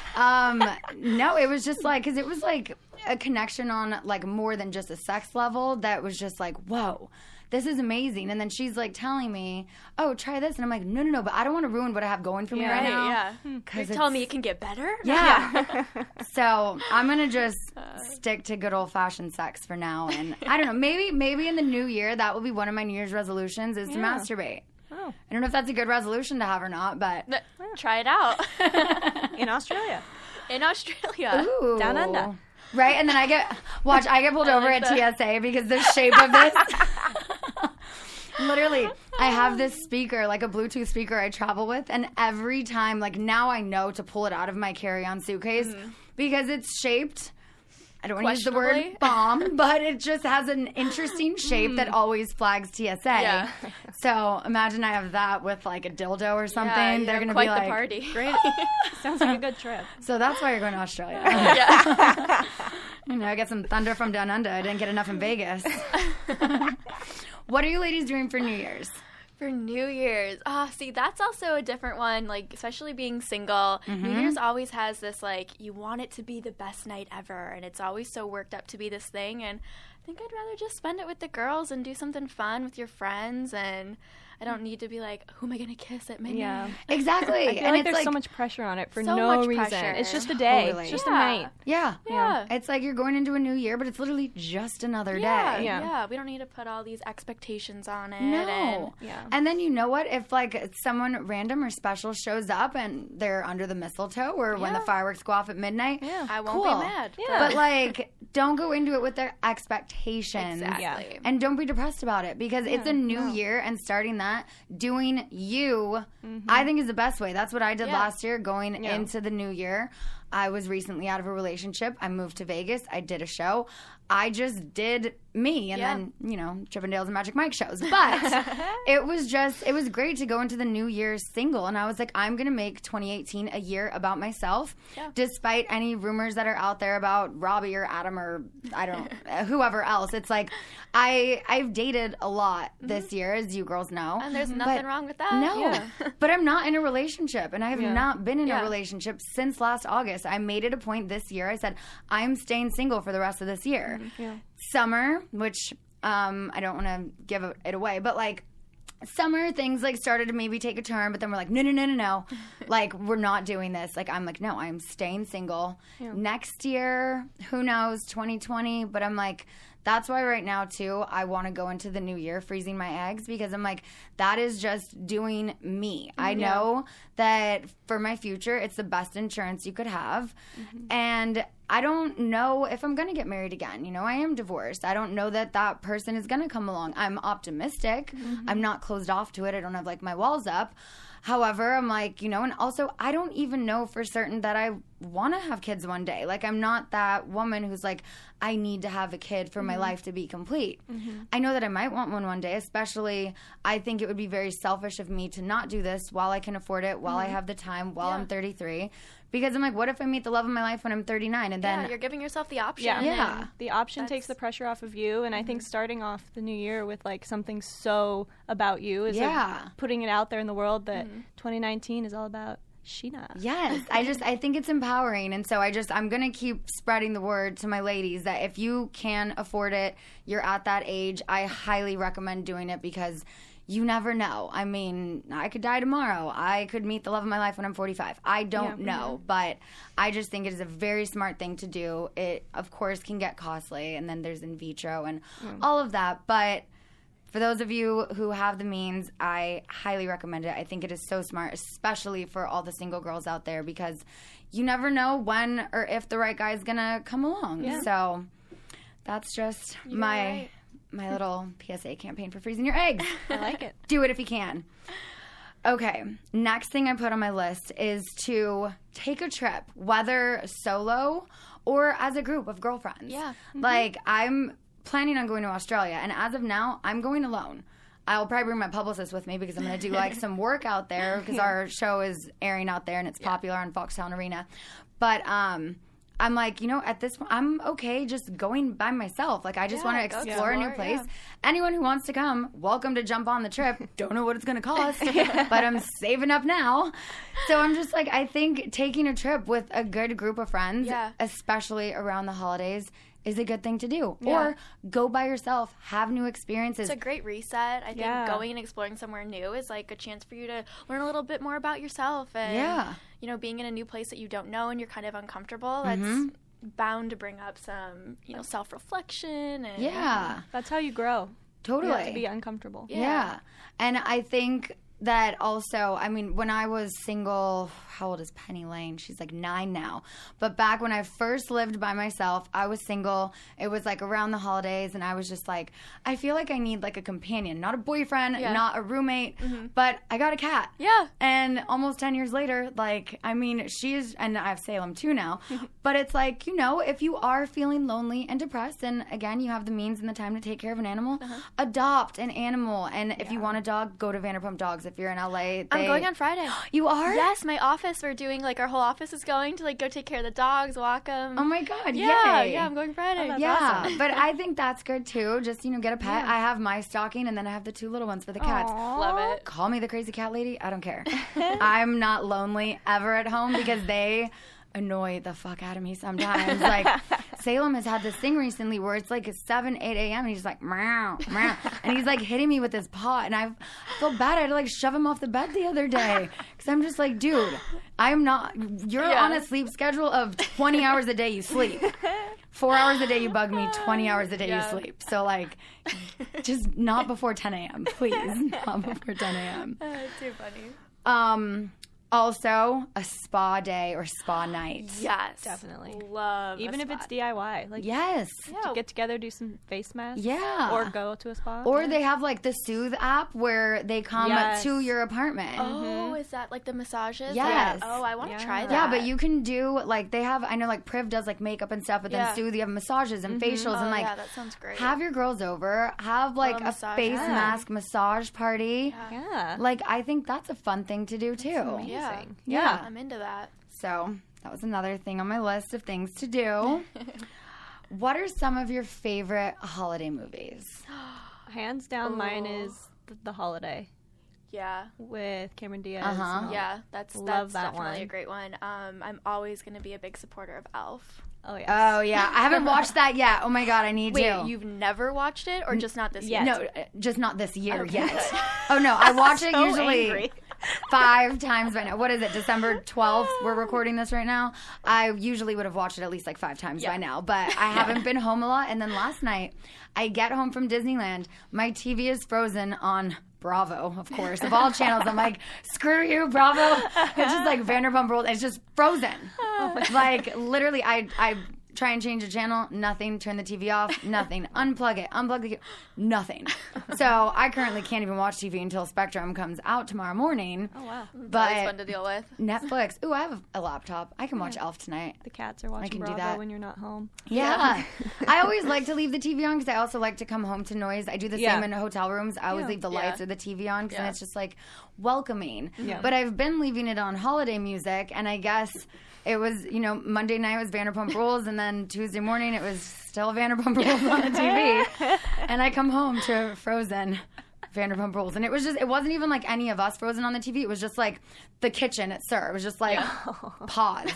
S8: no, it was just like, because it was like a connection on like more than just a sex level that was just like, whoa. This is amazing. And then she's like telling me, oh, try this. And I'm like, no, but I don't want to ruin what I have going for me right now.
S10: Yeah. You're telling me it can get better?
S8: Yeah. So I'm going to just stick to good old-fashioned sex for now. And I don't know, maybe in the new year, that will be one of my New Year's resolutions is to masturbate.
S12: Oh.
S8: I don't know if that's a good resolution to have or not, but...
S10: Try it out.
S12: In Australia.
S8: Ooh.
S12: Down under.
S8: Right, and then I get pulled over at TSA because the shape of this. Literally, I have this speaker, like a Bluetooth speaker I travel with, and every time, like now I know to pull it out of my carry-on suitcase because it's shaped, I don't want to use the word bomb, but it just has an interesting shape that always flags TSA. Yeah. So imagine I have that with like a dildo or something.
S10: Yeah,
S8: they're going to be
S10: quite
S8: like,
S10: the party.
S12: Great. Sounds like a good trip.
S8: So that's why you're going to Australia. I get some thunder from down under. I didn't get enough in Vegas. What are you ladies doing for New Year's?
S10: For New Year's, see, that's also a different one, like, especially being single. New Year's always has this, like, you want it to be the best night ever, and it's always so worked up to be this thing, and I think I'd rather just spend it with the girls and do something fun with your friends, and I don't need to be like, who am I going to kiss at midnight?
S12: Yeah.
S8: Exactly.
S12: I feel like there's so much pressure on it for
S10: so
S12: no
S10: much
S12: reason.
S10: pressure.
S12: It's just a day.
S8: Totally.
S12: It's just a night.
S8: Yeah.
S10: Yeah.
S8: It's like you're going into a new year, but it's literally just another day.
S10: Yeah. We don't need to put all these expectations on it.
S8: No. And then you know what? If like someone random or special shows up and they're under the mistletoe or when the fireworks go off at midnight,
S10: I won't be mad.
S8: But like, don't go into it with their expectations.
S10: Exactly.
S8: And don't be depressed about it because it's a new year and starting that, doing you, I think is the best way. That's what I did last year going into the new year. I was recently out of a relationship. I moved to Vegas. I did a show. I just did me and then, you know, Chippendales and Magic Mike shows. But it was great to go into the new year single. And I was like, I'm going to make 2018 a year about myself, despite any rumors that are out there about Robbie or Adam or I don't know, whoever else. It's like, I've dated a lot this year, as you girls know.
S10: And there's nothing wrong with that.
S8: No. But I'm not in a relationship. And I have not been in a relationship since last August. I made it a point this year. I said, I'm staying single for the rest of this year. Summer, which I don't want to give it away, but like summer things like started to maybe take a turn, but then we're like, no. Like, we're not doing this. Like, I'm like, no, I'm staying single. Next year, who knows, 2020, but I'm like, that's why right now, too, I want to go into the new year freezing my eggs because I'm like, that is just doing me. I know that for my future, it's the best insurance you could have. And I don't know if I'm going to get married again. You know, I am divorced. I don't know that that person is going to come along. I'm optimistic. I'm not closed off to it. I don't have, like, my walls up. However, I'm like, you know, and also I don't even know for certain that I want to have kids one day. Like, I'm not that woman who's like, I need to have a kid for my life to be complete. I know that I might want one day, especially I think it would be very selfish of me to not do this while I can afford it, while I have the time, while I'm 33. Because I'm like, what if I meet the love of my life when I'm 39? And then
S10: you're giving yourself the option.
S12: Yeah. The option takes the pressure off of you. And I think starting off the new year with like something so about you is like putting it out there in the world that 2019 is all about Sheena.
S8: Yes. I think it's empowering. And so I'm going to keep spreading the word to my ladies that if you can afford it, you're at that age, I highly recommend doing it because you never know. I mean, I could die tomorrow. I could meet the love of my life when I'm 45. I don't know, but I just think it is a very smart thing to do. It, of course, can get costly, and then there's in vitro and all of that. But for those of you who have the means, I highly recommend it. I think it is so smart, especially for all the single girls out there, because you never know when or if the right guy is going to come along. So that's just my little PSA campaign for freezing your eggs.
S12: I like it.
S8: Do it if you can. Okay, next thing I put on my list is to take a trip, whether solo or as a group of girlfriends. Like, I'm planning on going to Australia, and as of now, I'm going alone. I'll probably bring my publicist with me because I'm going to do, like, some work out there because our show is airing out there, and it's popular on Foxtown Arena. But, I'm like, you know, at this point, I'm okay just going by myself. Like, I just want to explore a new place. Anyone who wants to come, welcome to jump on the trip. Don't know what it's going to cost, but I'm saving up now. So I'm just like, I think taking a trip with a good group of friends, especially around the holidays, is a good thing to do. Or go by yourself, have new experiences.
S10: It's a great reset. I think going and exploring somewhere new is like a chance for you to learn a little bit more about yourself. And, you know, being in a new place that you don't know and you're kind of uncomfortable, that's bound to bring up some, you know, self-reflection. And
S12: that's how you grow.
S8: Totally.
S12: You have to be uncomfortable.
S8: Yeah. And I think that also, I mean, when I was single, how old is Penny Lane? She's like 9 now. But back when I first lived by myself, I was single. It was like around the holidays, and I was just like, I feel like I need like a companion, not a boyfriend, not a roommate, but I got a cat. And almost 10 years later, like, I mean, she's, and I have Salem too now, but it's like, you know, if you are feeling lonely and depressed, and again, you have the means and the time to take care of an animal, adopt an animal. And if you want a dog, go to Vanderpump Dogs. if you're in LA.
S10: I'm going on Friday.
S8: You are?
S10: Yes, my office. We're doing our whole office is going to go take care of the dogs, walk them.
S8: Oh my God!
S10: Yeah,
S8: yay.
S10: Yeah, I'm going Friday.
S8: Oh, awesome. But I think that's good too. Just get a pet. I have my stocking, and then I have the 2 little ones for the cats.
S10: Aww. Love it.
S8: Call me the crazy cat lady. I don't care. I'm not lonely ever at home because they annoy the fuck out of me sometimes. Salem has had this thing recently where it's 7, 8 a.m. and he's meow, meow. And he's hitting me with his paw. And I feel bad. I had to shove him off the bed the other day. Because I'm just dude, I'm not, you're on a sleep schedule of 20 hours a day you sleep. 4 hours a day you bug me, 20 hours a day you sleep. So just not before 10 a.m. Please. Not before 10 a.m.
S10: Too funny.
S8: Also, a spa day or spa night.
S10: Yes.
S12: Definitely.
S10: Love
S12: even if it's DIY.
S8: Yes.
S12: To get together, do some face masks.
S8: Yeah.
S12: Or go to a spa.
S8: Or they have the Soothe app where they come to your apartment.
S10: Oh, is that the massages?
S8: Yes.
S10: Oh, I want to try that.
S8: Yeah, but you can do they have, I know Priv does makeup and stuff, but then Soothe, you have massages and facials and
S10: yeah, that sounds great.
S8: Have your girls over, have a face mask massage party.
S10: Yeah.
S8: I think that's a fun thing to do too.
S10: Yeah, I'm into that.
S8: So that was another thing on my list of things to do. What are some of your favorite holiday movies?
S12: Hands down, mine is The Holiday.
S10: Yeah.
S12: With Cameron Diaz.
S10: Yeah, that's
S12: that
S10: definitely
S12: one.
S10: a great one. I'm always going to be a big supporter of Elf.
S12: Oh, yes.
S8: Oh, yeah. I haven't watched that yet. Oh, my God. I need to.
S10: Wait, you've never watched it or just not this year?
S8: No, just not this year yet. Oh, no. I watch it usually 5 times by now. What is it, December 12th? We're recording this right now. I usually would have watched it at least 5 times by now, but I haven't been home a lot. And then last night, I get home from Disneyland. My TV is frozen on Bravo, of course, of all channels. I'm screw you, Bravo. It's just Vanderpump Rules. It's just frozen. Literally, I try and change the channel, nothing. Turn the TV off, nothing. Unplug it, nothing. So I currently can't even watch TV until Spectrum comes out tomorrow morning.
S10: Oh, wow.
S8: But
S10: always fun to deal with.
S8: Netflix. Ooh, I have a laptop. I can watch Elf tonight.
S12: The cats are watching Bravo when you're not home.
S8: Yeah. I always like to leave the TV on because I also like to come home to noise. I do the same in hotel rooms. I always leave the lights or the TV on because then it's just welcoming. Yeah. But I've been leaving it on holiday music, and I guess it was, Monday night was Vanderpump Rules, and then Tuesday morning it was still Vanderpump Rules on the TV. And I come home to Frozen Vanderpump Rules. And it wasn't even any of us Frozen on the TV. It was just the kitchen at SUR. It was just paused.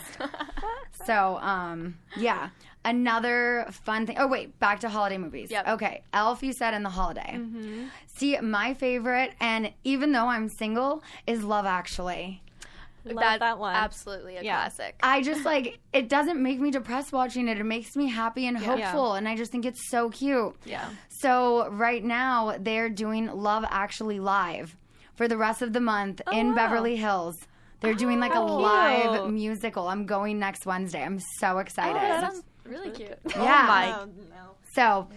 S8: So, yeah. Another fun thing. Oh, wait, back to holiday movies.
S10: Yep.
S8: Okay, Elf, you said, in The Holiday. See, my favorite, and even though I'm single, is Love Actually.
S12: Love that one.
S10: Absolutely a classic.
S8: I just it doesn't make me depressed watching it. It makes me happy and hopeful, and I just think it's so cute.
S10: Yeah.
S8: So right now they're doing Love Actually live for the rest of the month in Beverly Hills. They're doing a live musical. I'm going next Wednesday. I'm so excited.
S10: Oh, that sounds really cute.
S8: Yeah. So,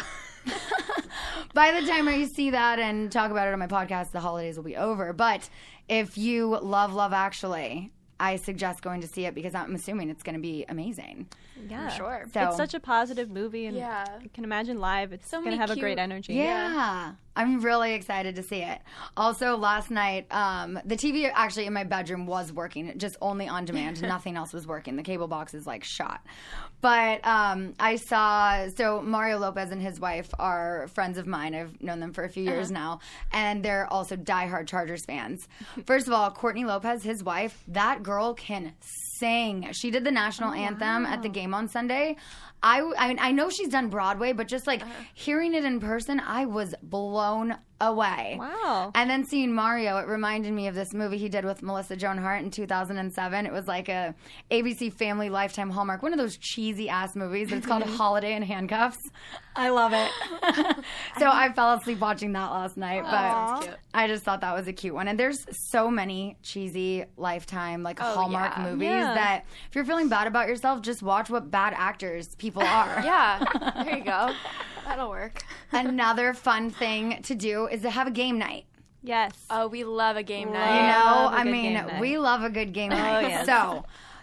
S8: by the time I see that and talk about it on my podcast, the holidays will be over. But if you love Love Actually, I suggest going to see it because I'm assuming it's going to be amazing.
S12: Yeah,
S10: for sure.
S12: So, it's such a positive movie, and I can imagine live it's going to have a great energy.
S8: Yeah. I'm really excited to see it. Also, last night, the TV actually in my bedroom was working, just only on demand. Nothing else was working. The cable box is shot. But I saw, so Mario Lopez and his wife are friends of mine. I've known them for a few years now. And they're also diehard Chargers fans. First of all, Courtney Lopez, his wife, that girl can sing. She did the national anthem at the game on Sunday. I know she's done Broadway, but just hearing it in person, I was blown away.
S12: Wow.
S8: And then seeing Mario, it reminded me of this movie he did with Melissa Joan Hart in 2007. It was a ABC Family Lifetime Hallmark, one of those cheesy ass movies. It's called Holiday in Handcuffs. I love it. So I fell asleep watching that last night, but I just thought that was a cute one. And there's so many cheesy Lifetime Hallmark movies that if you're feeling bad about yourself, just watch what bad actors people are.
S10: Yeah, there you go. That'll work.
S8: Another fun thing to do is to have a game night.
S12: Yes.
S10: Oh, we love a game night.
S8: We love a good game night.
S12: yes.
S8: So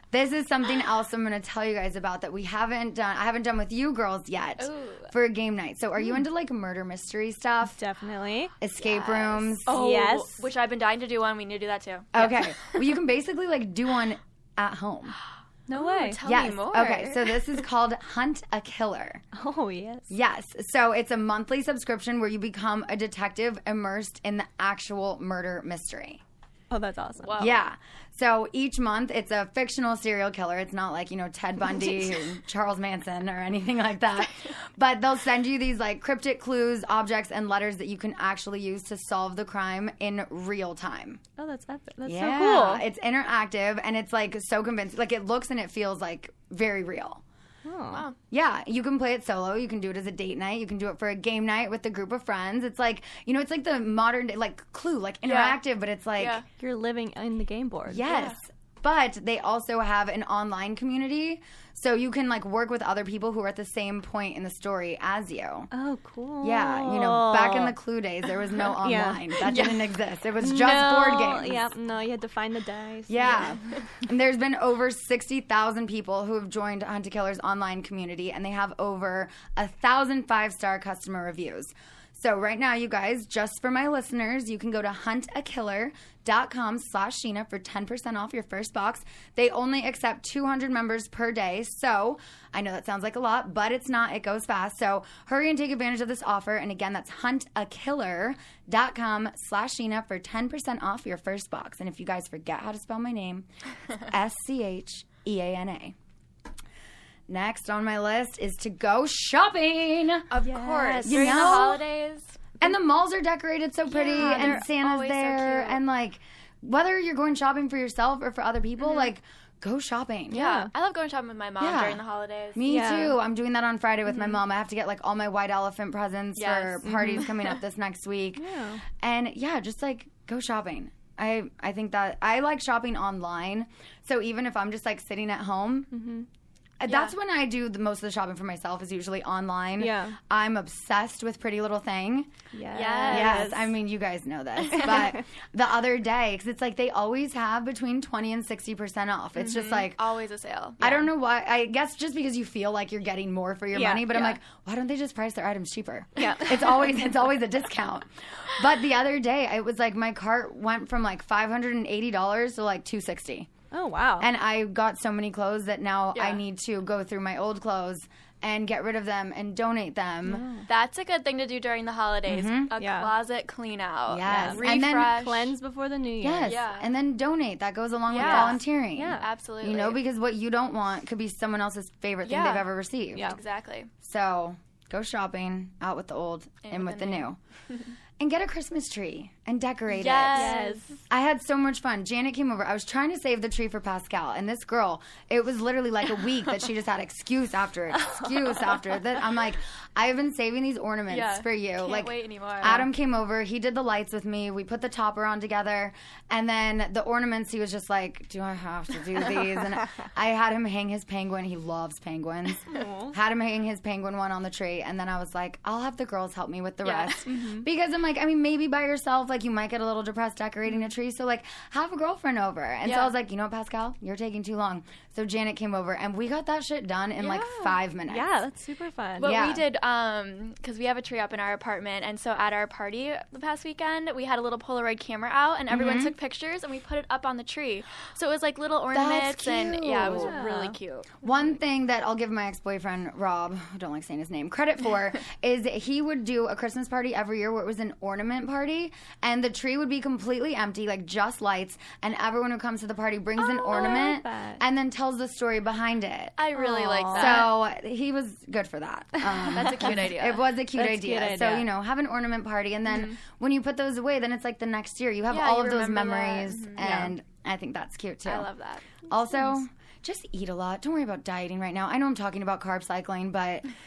S8: This is something else I'm going to tell you guys about that I haven't done with you girls yet for a game night. So are you into like murder mystery stuff?
S12: Definitely.
S8: Escape rooms?
S10: Oh,
S12: yes.
S10: Which I've been dying to do one. We need to do that too.
S8: Okay. Well, you can basically like do one at home.
S12: No way.
S10: Tell me more.
S8: Okay, so this is called Hunt a Killer.
S12: Oh, yes.
S8: Yes. So it's a monthly subscription where you become a detective immersed in the actual murder mystery.
S12: Oh, that's awesome.
S10: Whoa.
S8: Yeah. So each month it's a fictional serial killer. It's not like, Ted Bundy or Charles Manson or anything like that. But they'll send you these like cryptic clues, objects, and letters that you can actually use to solve the crime in real time.
S12: Oh, that's epic. That's
S8: Yeah.
S12: so cool.
S8: It's interactive and it's like so convincing. Like it looks and it feels like very real.
S12: Oh.
S10: Wow.
S8: Yeah, you can play it solo. You can do it as a date night. You can do it for a game night with a group of friends. It's like, it's like the modern day, like Clue, like interactive, but it's like...
S10: Yeah.
S12: You're living in the game board.
S8: Yes. Yeah. But they also have an online community, so you can like work with other people who are at the same point in the story as you.
S12: Oh, cool.
S8: Yeah, back in the Clue days, there was no online. That didn't exist. It was just board games.
S12: Yeah, no, you had to find the dice.
S8: Yeah. And there's been over 60,000 people who have joined Hunt a Killer's online community, and they have over 1,000 5-star customer reviews. So right now, you guys, just for my listeners, you can go to huntakiller.com/Sheena for 10% off your first box. They only accept 200 members per day. So I know that sounds like a lot, but it's not. It goes fast. So hurry and take advantage of this offer. And again, that's huntakiller.com/Sheena for 10% off your first box. And if you guys forget how to spell my name, SCHEANA. Next on my list is to go shopping.
S10: Of course.
S8: You
S10: During
S8: know?
S10: the holidays.
S8: And the malls are decorated so pretty, and Santa's
S10: always so
S8: there.
S10: cute.
S8: And, like, whether you're going shopping for yourself or for other people, like, go shopping.
S10: Yeah. I love going shopping with my mom
S8: Yeah.
S10: during the holidays.
S8: Me too. I'm doing that on Friday with my mom. I have to get, like, all my white elephant presents for parties coming up this next week.
S12: Yeah.
S8: And, yeah, just, like, go shopping. I think that I like shopping online. So even if I'm just, like, sitting at home... That's when I do the most of the shopping for myself is usually online.
S12: Yeah.
S8: I'm obsessed with Pretty Little Thing.
S10: Yes.
S8: I mean, you guys know this. But the other day, because it's like they always have between 20 and 60% off. It's just like...
S10: Always a sale.
S8: I don't know why. I guess just because you feel like you're getting more for your money. But I'm like, why don't they just price their items cheaper?
S12: Yeah.
S8: It's always a discount. But the other day, it was like my cart went from like $580 to like $260.
S12: Oh, wow.
S8: And I got so many clothes that now I need to go through my old clothes and get rid of them and donate them.
S10: That's a good thing to do during the holidays. A closet clean out.
S8: Yes.
S10: Refresh.
S8: And then
S12: cleanse before the new year.
S8: Yes.
S10: Yeah.
S8: And then donate. That goes along with volunteering.
S10: Yeah, absolutely.
S8: Because what you don't want could be someone else's favorite thing they've ever received.
S10: Yeah, exactly.
S8: So go shopping, out with the old, in with the new. And get a Christmas tree and decorate it.
S10: Yes.
S8: I had so much fun. Janet came over. I was trying to save the tree for Pascal. And this girl, it was literally like a week that she just had excuse after excuse after that. I'm like, I've been saving these ornaments for you.
S10: Can't wait anymore.
S8: Adam came over. He did the lights with me. We put the topper on together. And then the ornaments, he was just like, do I have to do these? And I had him hang his penguin. He loves penguins. Had him hang his penguin one on the tree. And then I was like, I'll have the girls help me with the rest. Because I'm like, I mean, maybe by yourself, like, you might get a little depressed decorating a tree. So, like, have a girlfriend over. And so I was like, you know what, Pascal? You're taking too long. So Janet came over, and we got that shit done in, like, 5 minutes.
S12: Yeah, that's super fun.
S10: What we did, because we have a tree up in our apartment, and so at our party the past weekend, we had a little Polaroid camera out, and everyone took pictures, and we put it up on the tree. So it was, like, little ornaments, and, it was really cute.
S8: One thing that I'll give my ex-boyfriend, Rob, I don't like saying his name, credit for, is he would do a Christmas party every year where it was an ornament party, and the tree would be completely empty, like just lights, and everyone who comes to the party brings an ornament and then tells the story behind it.
S10: I really like that.
S8: So he was good for that.
S10: That's a cute idea.
S8: It was a cute idea.
S12: Cute idea.
S8: So, have an ornament party, and then when you put those away, then it's like the next year. You have all of those memories, and I think that's cute too.
S10: I love that.
S8: Also, just eat a lot. Don't worry about dieting right now. I know I'm talking about carb cycling, but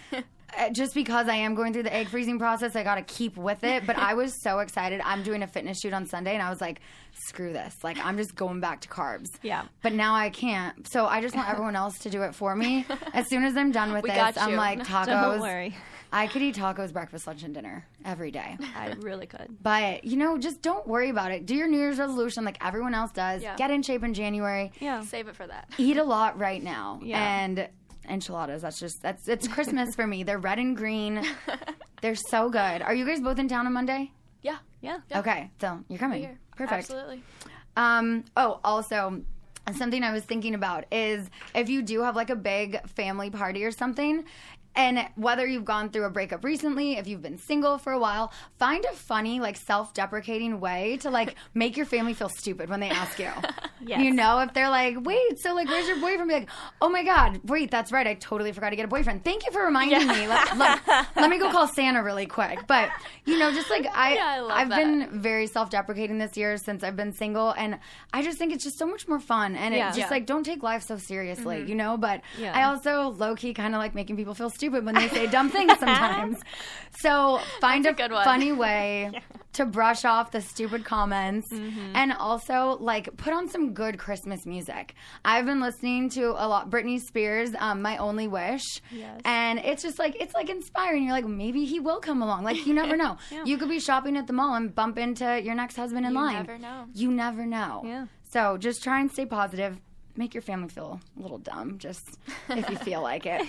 S8: just because I am going through the egg freezing process, I got to keep with it. But I was so excited. I'm doing a fitness shoot on Sunday, and I was like, screw this. Like, I'm just going back to carbs.
S12: Yeah.
S8: But now I can't. So I just want everyone else to do it for me. As soon as I'm done with this, I'm like, tacos.
S12: Don't worry.
S8: I could eat tacos breakfast, lunch, and dinner every day.
S12: I really could.
S8: But, just don't worry about it. Do your New Year's resolution like everyone else does.
S10: Yeah.
S8: Get in shape in January.
S12: Yeah.
S10: Save it for that.
S8: Eat a lot right now.
S12: Yeah.
S8: And enchiladas, it's Christmas for me. They're red and green. They're so good. Are you guys both in town on Monday?
S10: Yeah.
S12: Yeah.
S8: Okay, so you're coming.
S10: Here.
S8: Perfect.
S10: Absolutely.
S8: Also, something I was thinking about is if you do have like a big family party or something, and whether you've gone through a breakup recently, if you've been single for a while, find a funny, like, self-deprecating way to, like, make your family feel stupid when they ask you.
S12: Yes.
S8: If they're like, wait, so, like, where's your boyfriend? Be like, oh, my God, wait, that's right. I totally forgot to get a boyfriend. Thank you for reminding me. Let me go call Santa really quick. But, just, like, I've been very self-deprecating this year since I've been single, and I just think it's just so much more fun. And it's just, like, don't take life so seriously, But I also, low-key, kind of like making people feel stupid when they say dumb things sometimes. So find a funny way to brush off the stupid comments, and also like put on some good Christmas music. I've been listening to a lot Britney Spears, My Only Wish, and it's just like inspiring. You're like, maybe he will come along. Like, you never know. You could be shopping at the mall and bump into your next husband in line. You never know.
S12: Yeah.
S8: So just try and stay positive. Make your family feel a little dumb, just if you feel like it.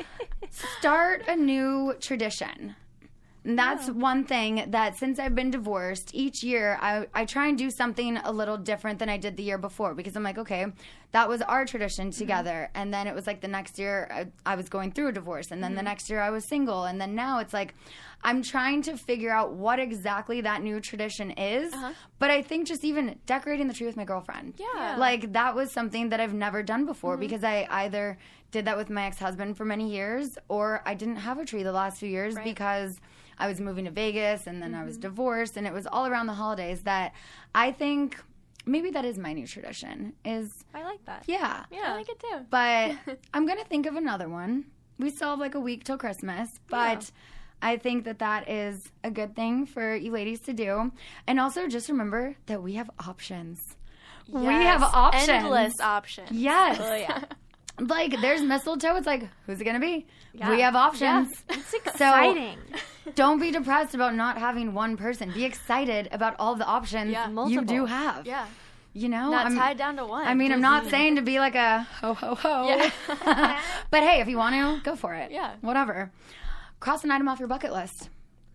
S8: Start a new tradition. And that's one thing that since I've been divorced, each year I try and do something a little different than I did the year before, because I'm like, okay, that was our tradition together. And then it was like the next year I was going through a divorce, and then the next year I was single. And then now it's like I'm trying to figure out what exactly that new tradition is. But I think just even decorating the tree with my girlfriend.
S10: Yeah.
S8: Like that was something that I've never done before, because I either did that with my ex-husband for many years, or I didn't have a tree the last few years because I was moving to Vegas, and then I was divorced, and it was all around the holidays that I think maybe that is my new tradition. I
S12: like that.
S8: Yeah.
S10: I like it too.
S8: But I'm going to think of another one. We still have like a week till Christmas, but I think that is a good thing for you ladies to do. And also just remember that we have options.
S10: Yes.
S8: We have options.
S10: Endless options.
S8: Yes.
S12: Oh, yeah.
S8: Like, there's mistletoe. It's like, who's it going to be?
S12: Yeah.
S8: We have options.
S12: Yeah. It's exciting.
S8: So, don't be depressed about not having one person. Be excited about all the options you do have.
S10: Yeah.
S8: Not
S10: tied down to one.
S8: I mean, I'm not saying to be like a ho, ho, ho.
S10: Yeah.
S8: But hey, if you want to, go for it.
S10: Yeah.
S8: Whatever. Cross an item off your bucket list.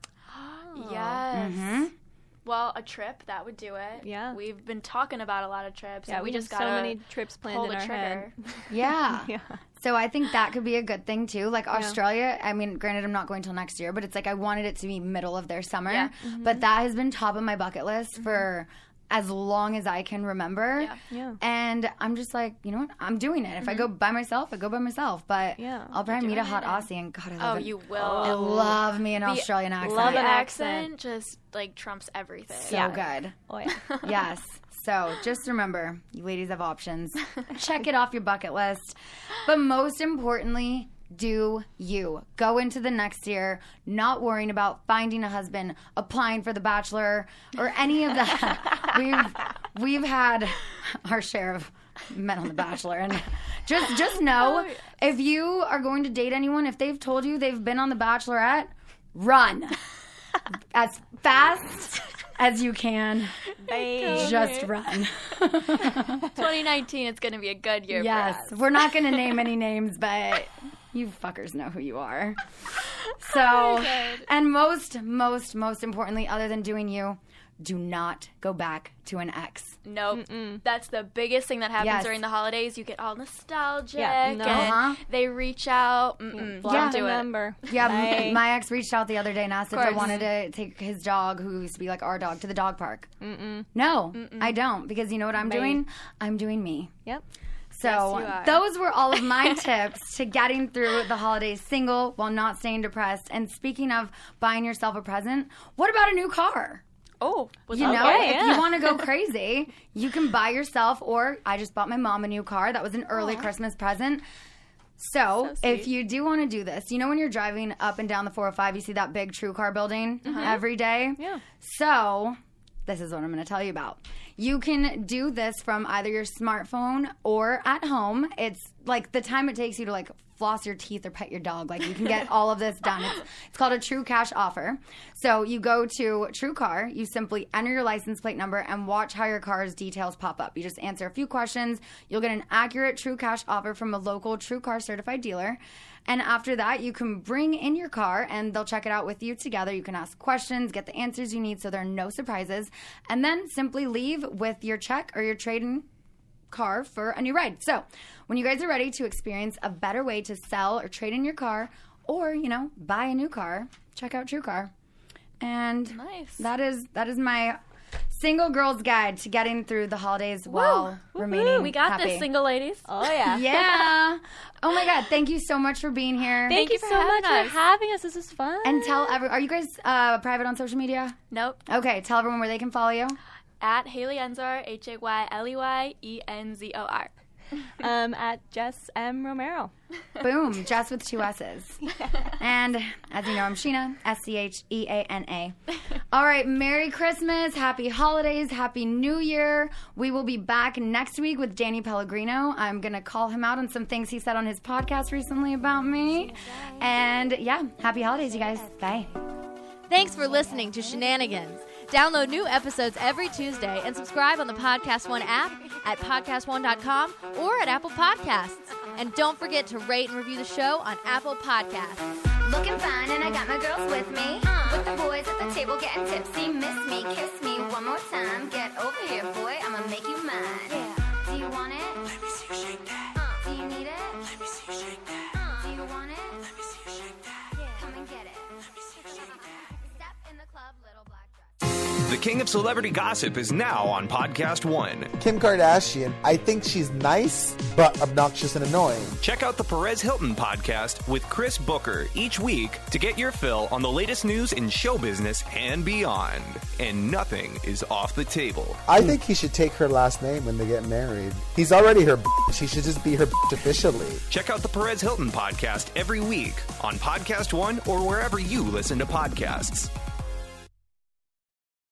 S10: Yes. Well, a trip, that would do it.
S12: Yeah.
S10: We've been talking about a lot of trips.
S12: Yeah,
S10: we just got
S12: so many trips planned
S10: pull
S12: in
S10: the
S12: our
S10: trigger.
S12: head.
S8: Yeah. So I think that could be a good thing too. Like Australia, I mean, granted I'm not going till next year, but it's like I wanted it to be middle of their summer.
S10: Yeah.
S8: But that has been top of my bucket list for as long as I can remember.
S12: Yeah.
S8: And I'm just like, you know what? I'm doing it. If I go by myself, I go by myself. But I'll probably meet a hot Aussie, and God, I love it.
S10: You will.
S8: I love me an Australian accent.
S10: Love an accent. Just like trumps everything.
S8: So good.
S12: Oh, yeah.
S8: Yes. So just remember, you ladies have options. Check it off your bucket list. But most importantly, do you. Go into the next year not worrying about finding a husband, applying for The Bachelor, or any of that. We've had our share of men on The Bachelor. And just know, if you are going to date anyone, if they've told you they've been on The Bachelorette, run. As fast as you can. Just run.
S10: 2019, it's going to be a good year for us.
S8: Yes. We're not going to name any names, but you fuckers know who you are. So, and most importantly, other than doing you, do not go back to an ex.
S10: Nope. That's the biggest thing that happens during the holidays. You get all nostalgic, and they reach out.
S12: Block the number.
S8: Yeah, my ex reached out the other day and asked if I wanted to take his dog, who used to be like our dog, to the dog park. No, I don't, because you know what I'm doing? I'm doing me.
S12: Yep.
S8: So those were all of my tips to getting through the holidays single while not staying depressed. And speaking of buying yourself a present, what about a new car?
S10: Oh,
S8: if you want to go crazy, you can buy yourself, or I just bought my mom a new car. That was an early Christmas present. So if you do want to do this, you know when you're driving up and down the 405, you see that big TrueCar building every day?
S12: Yeah.
S8: So this is what I'm going to tell you about. You can do this from either your smartphone or at home. It's like the time it takes you to like floss your teeth or pet your dog. Like you can get all of this done. It's called a True Cash offer. So you go to TrueCar, you simply enter your license plate number and watch how your car's details pop up. You just answer a few questions. You'll get an accurate True Cash offer from a local TrueCar certified dealer. And after that, you can bring in your car and they'll check it out with you together. You can ask questions, get the answers you need so there are no surprises, and then simply leave with your check or your trade-in car for a new ride. So when you guys are ready to experience a better way to sell or trade in your car or, you know, buy a new car, check out TrueCar. And that is my single girl's guide to getting through the holidays while remaining
S10: We got
S8: happy.
S10: this, single ladies.
S12: Oh, yeah.
S8: Yeah. Oh, my God. Thank you so much for being here.
S12: Thank you so much for having us. This is fun.
S8: And tell everyone, are you guys private on social media?
S10: Nope.
S8: Okay. Tell everyone where they can follow you.
S10: At Haley Enzor, HayleyEnzor.
S12: At Jess M. Romero.
S8: Boom. Jess with 2 S's. And as you know, I'm Sheena, Scheana. All right. Merry Christmas. Happy holidays. Happy New Year. We will be back next week with Danny Pellegrino. I'm going to call him out on some things he said on his podcast recently about me. And yeah, happy holidays, you guys. Bye.
S9: Thanks for listening to Shenanigans. Download new episodes every Tuesday and subscribe on the Podcast One app at podcastone.com or at Apple Podcasts. And don't forget to rate and review the show on Apple Podcasts.
S14: Looking fine and I got my girls with me. With the boys at the table getting tipsy. Miss me, kiss me one more time. Get over here, boy, I'ma make you mine. Yeah. Do you want it? Let me see you shake that. Do you need it? Let me see you shake that. Do you want it? Let me see you shake that. Yeah. Come and get it. Let me see you shake that. Step in the club, little black dress.
S6: The king of celebrity gossip is now on Podcast One.
S15: Kim Kardashian, I think she's nice, but obnoxious and annoying.
S6: Check out the Perez Hilton podcast with Chris Booker each week to get your fill on the latest news in show business and beyond. And nothing is off the table.
S15: I think he should take her last name when they get married. He's already her bitch. He should just be her bitch officially.
S6: Check out the Perez Hilton podcast every week on Podcast One or wherever you listen to podcasts.